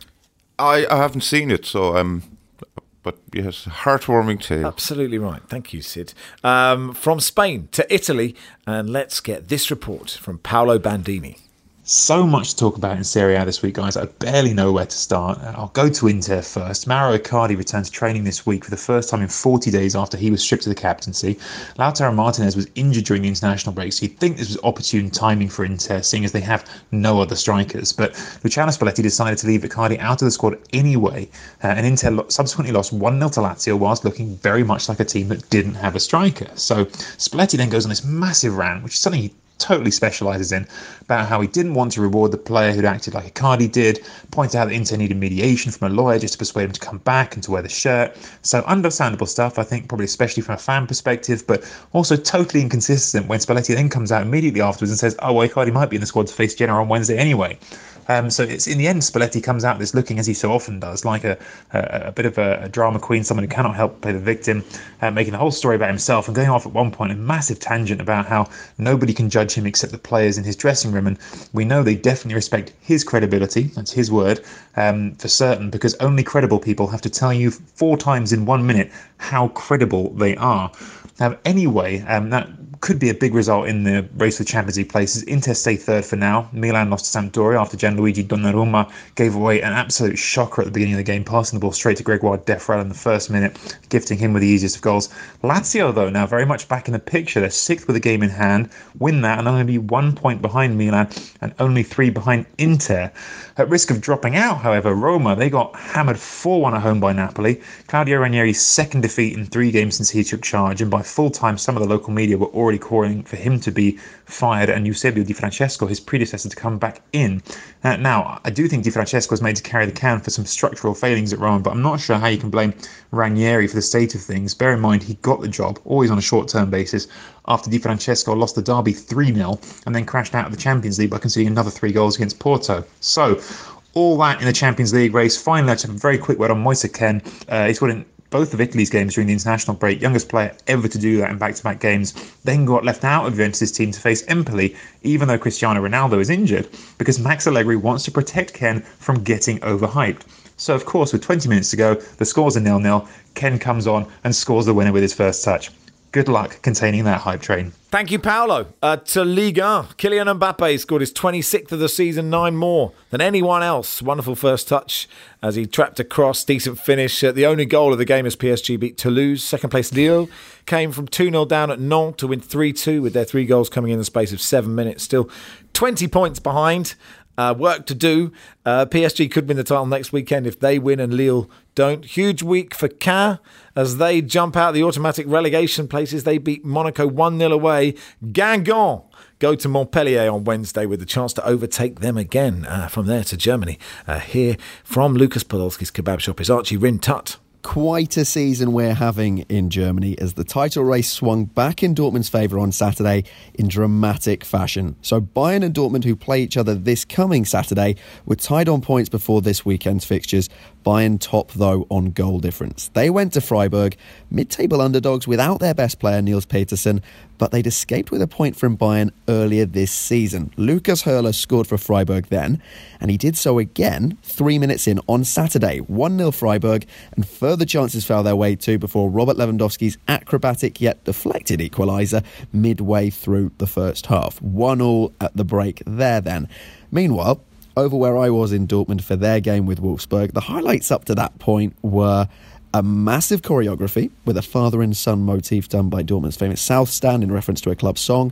I haven't seen it, so but yes, heartwarming tale. Absolutely right. Thank you, Sid. From Spain to Italy, and let's get this report from Paolo Bandini. So much to talk about in Serie A this week, guys. I barely know where to start. I'll go to Inter first. Mauro Icardi returned to training this week for the first time in 40 days after he was stripped of the captaincy. Lautaro Martinez was injured during the international break, so you'd think this was opportune timing for Inter, seeing as they have no other strikers. But Luciano Spalletti decided to leave Icardi out of the squad anyway, and Inter subsequently lost 1-0 to Lazio whilst looking very much like a team that didn't have a striker. So Spalletti then goes on this massive rant, which is something he totally specialises in, about how he didn't want to reward the player who'd acted like Icardi did, pointed out that Inter needed mediation from a lawyer just to persuade him to come back and to wear the shirt. So understandable stuff, I think, probably especially from a fan perspective, but also totally inconsistent when Spalletti then comes out immediately afterwards and says, oh, well, Icardi might be in the squad to face Genoa on Wednesday anyway. So it's in the end, Spalletti comes out this looking, as he so often does, like a bit of a drama queen, someone who cannot help play the victim, making the whole story about himself and going off at one point a massive tangent about how nobody can judge him except the players in his dressing room. And we know they definitely respect his credibility, that's his word, for certain, because only credible people have to tell you 4 times in 1 minute how credible they are. Anyway, that could be a big result in the race for Champions League places. Inter stay third for now. Milan lost to Sampdoria after Gianluigi Donnarumma gave away an absolute shocker at the beginning of the game, passing the ball straight to Gregoire Defrel in the first minute, gifting him with the easiest of goals. Lazio, though, now very much back in the picture. They're 6th with a game in hand, win that, and only be 1 point behind Milan and only 3 behind Inter. At risk of dropping out, however, Roma, they got hammered 4-1 at home by Napoli. Claudio Ranieri's second defeat in 3 games since he took charge, and by full time, some of the local media were already calling for him to be fired and Eusebio Di Francesco, his predecessor, to come back in. Now, I do think Di Francesco was made to carry the can for some structural failings at Roma, but I'm not sure how you can blame Ranieri for the state of things. Bear in mind, he got the job, always on a short-term basis, after Di Francesco lost the derby 3-0 and then crashed out of the Champions League by conceding another 3 goals against Porto. So, all that in the Champions League race. Finally, I took a very quick word on Moise Kean. He scored in both of Italy's games during the international break, youngest player ever to do that in back-to-back games, then got left out of Juventus' team to face Empoli, even though Cristiano Ronaldo is injured, because Max Allegri wants to protect Kean from getting overhyped. So, of course, with 20 minutes to go, the scores are 0-0. Kean comes on and scores the winner with his first touch. Good luck containing that hype train. Thank you, Paolo. To Liga, Kylian Mbappe scored his 26th of the season, 9 more than anyone else. Wonderful first touch as he trapped across, decent finish. The only goal of the game as PSG beat Toulouse. Second place Lille came from 2-0 down at Nantes to win 3-2 with their 3 goals coming in the space of 7 minutes. Still 20 points behind. Work to do. PSG could win the title next weekend if they win and Lille don't. Huge week for Caen as they jump out the automatic relegation places. They beat Monaco 1-0 away. Guingamp go to Montpellier on Wednesday with the chance to overtake them again. From there to Germany. Here from Lucas Podolski's kebab shop is Archie Rintut. Quite a season we're having in Germany as the title race swung back in Dortmund's favour on Saturday in dramatic fashion. So Bayern and Dortmund, who play each other this coming Saturday, were tied on points before this weekend's fixtures. Bayern top, though, on goal difference. They went to Freiburg, mid-table underdogs without their best player, Niels Petersen, but they'd escaped with a point from Bayern earlier this season. Lukas Höhler scored for Freiburg then, and he did so again 3 minutes in on Saturday. 1-0 Freiburg, and further chances fell their way too before Robert Lewandowski's acrobatic yet deflected equaliser midway through the first half. 1-1 at the break there then. Meanwhile, over where I was in Dortmund for their game with Wolfsburg, the highlights up to that point were a massive choreography with a father and son motif done by Dortmund's famous South Stand in reference to a club song,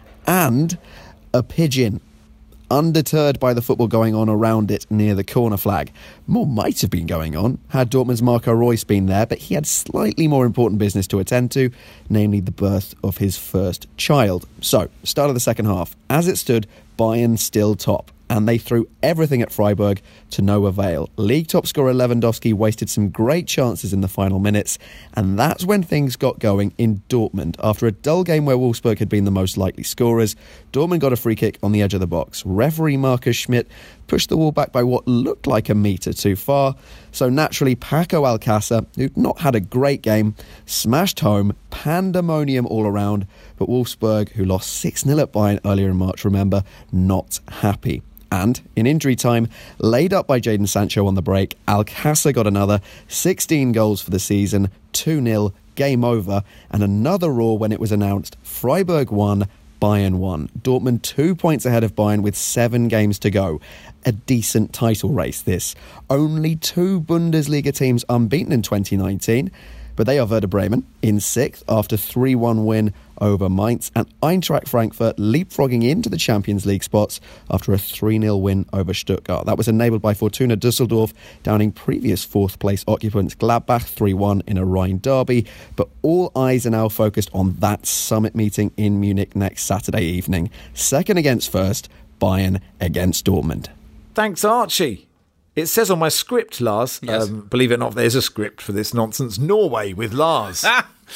and a pigeon, undeterred by the football going on around it near the corner flag. More might have been going on had Dortmund's Marco Reus been there, but he had slightly more important business to attend to, namely the birth of his first child. So, start of the second half. As it stood, Bayern still top, and they threw everything at Freiburg to no avail. League top scorer Lewandowski wasted some great chances in the final minutes, and that's when things got going in Dortmund. After a dull game where Wolfsburg had been the most likely scorers, Dortmund got a free kick on the edge of the box. Referee Markus Schmidt pushed the wall back by what looked like a metre too far, so naturally Paco Alcácer, who'd not had a great game, smashed home, pandemonium all around, but Wolfsburg, who lost 6-0 at Bayern earlier in March, remember, not happy. And, in injury time, laid up by Jadon Sancho on the break, Alcácer got another 16 goals for the season, 2-0, game over, and another roar when it was announced Freiburg won, Bayern won. Dortmund 2 points ahead of Bayern with 7 games to go. A decent title race, this. Only 2 Bundesliga teams unbeaten in 2019, but they are Werder Bremen in 6th after 3-1 win over Mainz, and Eintracht Frankfurt leapfrogging into the Champions League spots after a 3-0 win over Stuttgart. That was enabled by Fortuna Düsseldorf downing previous 4th place occupants Gladbach 3-1 in a Rhine derby, but all eyes are now focused on that summit meeting in Munich next Saturday evening. Second against first, Bayern against Dortmund. Thanks, Archie. It says on my script, Lars, Yes. believe it or not, there's a script for this nonsense, Norway with Lars.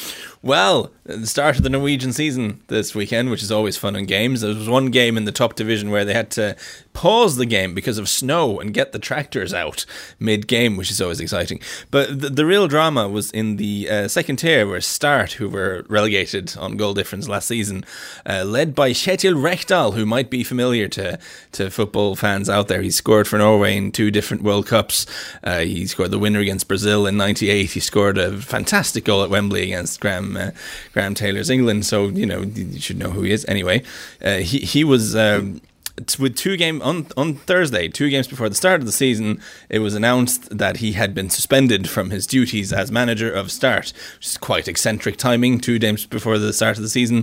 Well, the start of the Norwegian season this weekend, which is always fun and games. There was one game in the top division where they had to pause the game because of snow and get the tractors out mid-game, which is always exciting. But the real drama was in the second tier, where Start, who were relegated on goal difference last season, led by Kjetil Rekdal, who might be familiar to football fans out there. He scored for Norway in 2 different World Cups. He scored the winner against Brazil in '98. He scored a fantastic goal at Wembley against Graham Taylor's England, so you should know who he is. Anyway, he was with 2 games on Thursday, 2 games before the start of the season. It was announced that he had been suspended from his duties as manager of Start, which is quite eccentric timing. 2 games before the start of the season.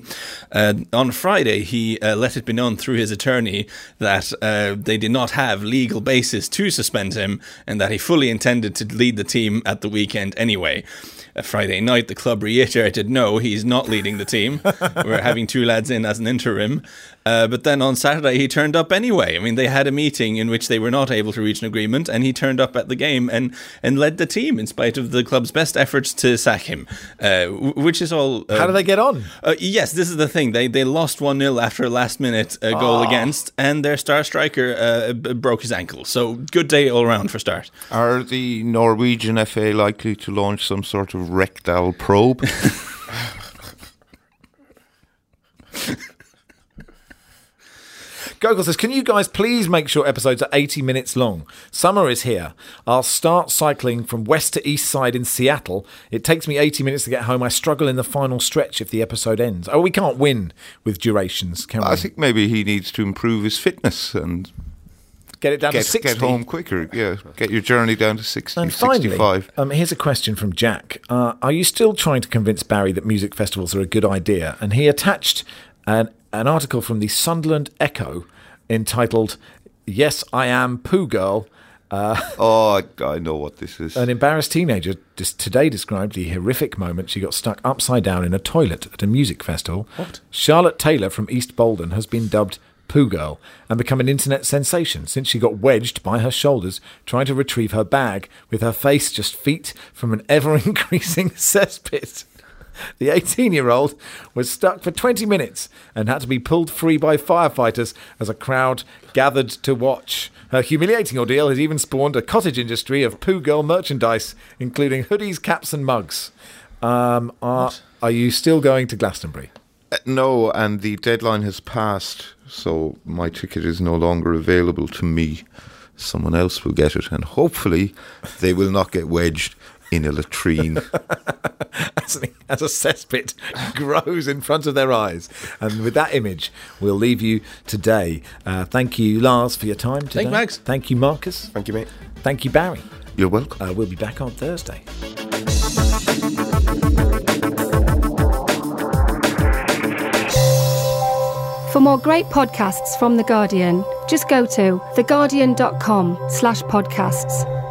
On Friday, he let it be known through his attorney that they did not have legal basis to suspend him, and that he fully intended to lead the team at the weekend anyway. Friday night, the club reiterated, no, he's not leading the team. We're having 2 lads in as an interim. But then on Saturday, he turned up anyway. I mean, they had a meeting in which they were not able to reach an agreement, and he turned up at the game and led the team in spite of the club's best efforts to sack him, which is all... How do they get on? Yes, this is the thing. They lost 1-0 after a last-minute goal against, and their star striker broke his ankle. So good day all round for Start. Are the Norwegian FA likely to launch some sort of rectal probe? Gogol says, can you guys please make sure episodes are 80 minutes long? Summer is here. I'll start cycling from west to east side in Seattle. It takes me 80 minutes to get home. I struggle in the final stretch if the episode ends. Oh, we can't win with durations, can we? I think maybe he needs to improve his fitness and get it down to 60. Get home quicker, yeah. Get your journey down to 60, and finally, 65. Here's a question from Jack. Are you still trying to convince Barry that music festivals are a good idea? And he attached an article from the Sunderland Echo entitled, Yes, I Am Poo Girl. I know what this is. An embarrassed teenager today described the horrific moment she got stuck upside down in a toilet at a music festival. What? Charlotte Taylor from East Bolden has been dubbed Poo Girl and become an internet sensation since she got wedged by her shoulders trying to retrieve her bag with her face just feet from an ever-increasing cesspit. The 18-year-old was stuck for 20 minutes and had to be pulled free by firefighters as a crowd gathered to watch. Her humiliating ordeal has even spawned a cottage industry of Poo Girl merchandise, including hoodies, caps and mugs. Are you still going to Glastonbury? No, and the deadline has passed, so my ticket is no longer available to me. Someone else will get it, and hopefully they will not get wedged in a latrine. As a cesspit grows in front of their eyes. And with that image, we'll leave you today. Thank you, Lars, for your time today. Thank you, Max. Thank you, Marcus. Thank you, mate. Thank you, Barry. You're welcome. We'll be back on Thursday. For more great podcasts from The Guardian, just go to theguardian.com/podcasts.